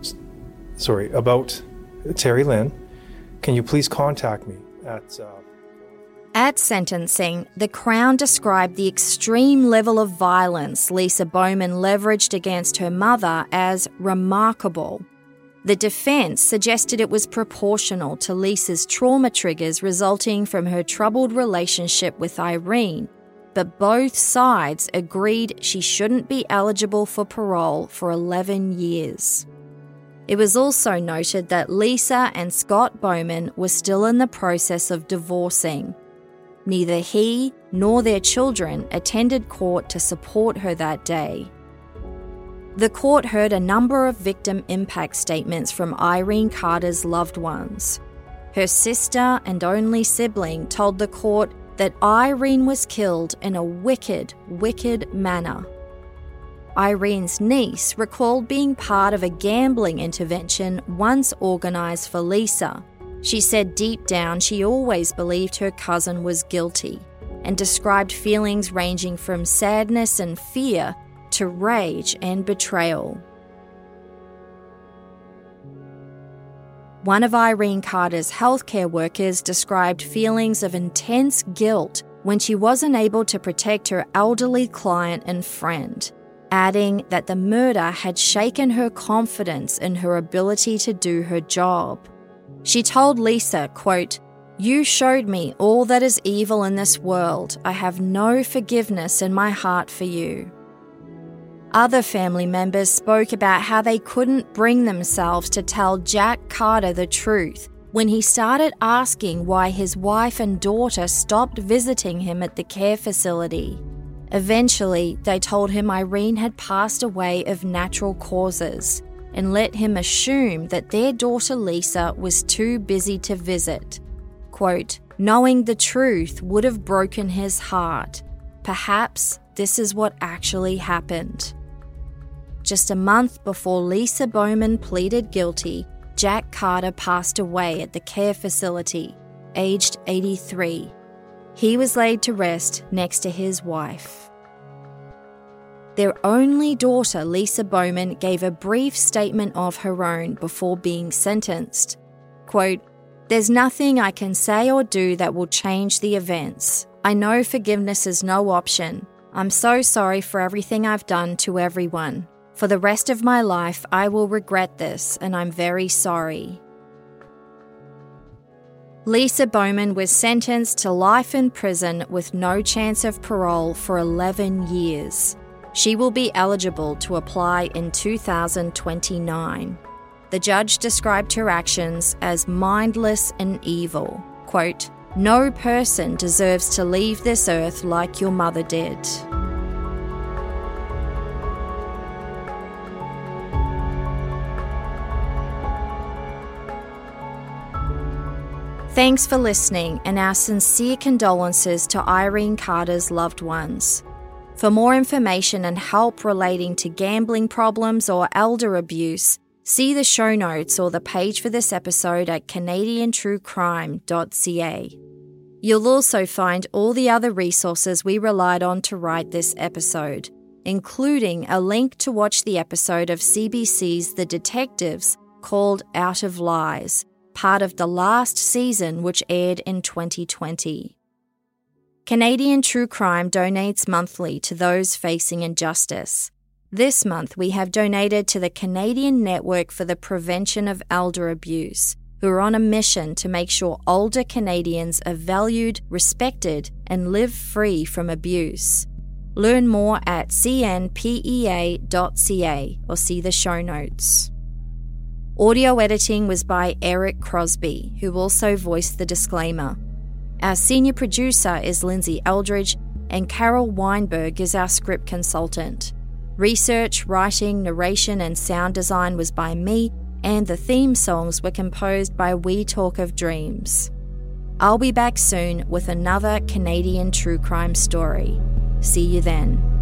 sorry, about Terry Lynn, can you please contact me at... Uh... At sentencing, the Crown described the extreme level of violence Lisa Bowman leveraged against her mother as remarkable. The defence suggested it was proportional to Lisa's trauma triggers resulting from her troubled relationship with Irene, but both sides agreed she shouldn't be eligible for parole for eleven years. It was also noted that Lisa and Scott Bowman were still in the process of divorcing. Neither he nor their children attended court to support her that day. The court heard a number of victim impact statements from Irene Carter's loved ones. Her sister and only sibling told the court that Irene was killed in a wicked, wicked manner. Irene's niece recalled being part of a gambling intervention once organised for Lisa. She said deep down she always believed her cousin was guilty and described feelings ranging from sadness and fear to rage and betrayal. One of Irene Carter's healthcare workers described feelings of intense guilt when she wasn't able to protect her elderly client and friend, adding that the murder had shaken her confidence in her ability to do her job. She told Lisa, quote, "You showed me all that is evil in this world. I have no forgiveness in my heart for you." Other family members spoke about how they couldn't bring themselves to tell Jack Carter the truth when he started asking why his wife and daughter stopped visiting him at the care facility. Eventually, they told him Irene had passed away of natural causes and let him assume that their daughter Lisa was too busy to visit. Quote, "Knowing the truth would have broken his heart. Perhaps this is what actually happened." Just a month before Lisa Bowman pleaded guilty, Jack Carter passed away at the care facility, aged eighty-three. He was laid to rest next to his wife. Their only daughter, Lisa Bowman, gave a brief statement of her own before being sentenced. Quote, "There's nothing I can say or do that will change the events. I know forgiveness is no option. I'm so sorry for everything I've done to everyone. For the rest of my life, I will regret this, and I'm very sorry." Lisa Bowman was sentenced to life in prison with no chance of parole for eleven years. She will be eligible to apply in two thousand twenty-nine. The judge described her actions as mindless and evil. Quote, "No person deserves to leave this earth like your mother did." Thanks for listening, and our sincere condolences to Irene Carter's loved ones. For more information and help relating to gambling problems or elder abuse, See the show notes or the page for this episode at canadian true crime dot c a. You'll also find all the other resources we relied on to write this episode, including a link to watch the episode of C B C's The Detectives called Out of Lies, part of the last season which aired in twenty twenty. Canadian True Crime donates monthly to those facing injustice. This month we have donated to the Canadian Network for the Prevention of Elder Abuse, who are on a mission to make sure older Canadians are valued, respected, and live free from abuse. Learn more at c n p e a dot c a or see the show notes. Audio editing was by Eric Crosby, who also voiced the disclaimer. Our senior producer is Lindsay Eldridge, and Carol Weinberg is our script consultant. Research, writing, narration, and sound design was by me, and the theme songs were composed by We Talk of Dreams. I'll be back soon with another Canadian true crime story. See you then.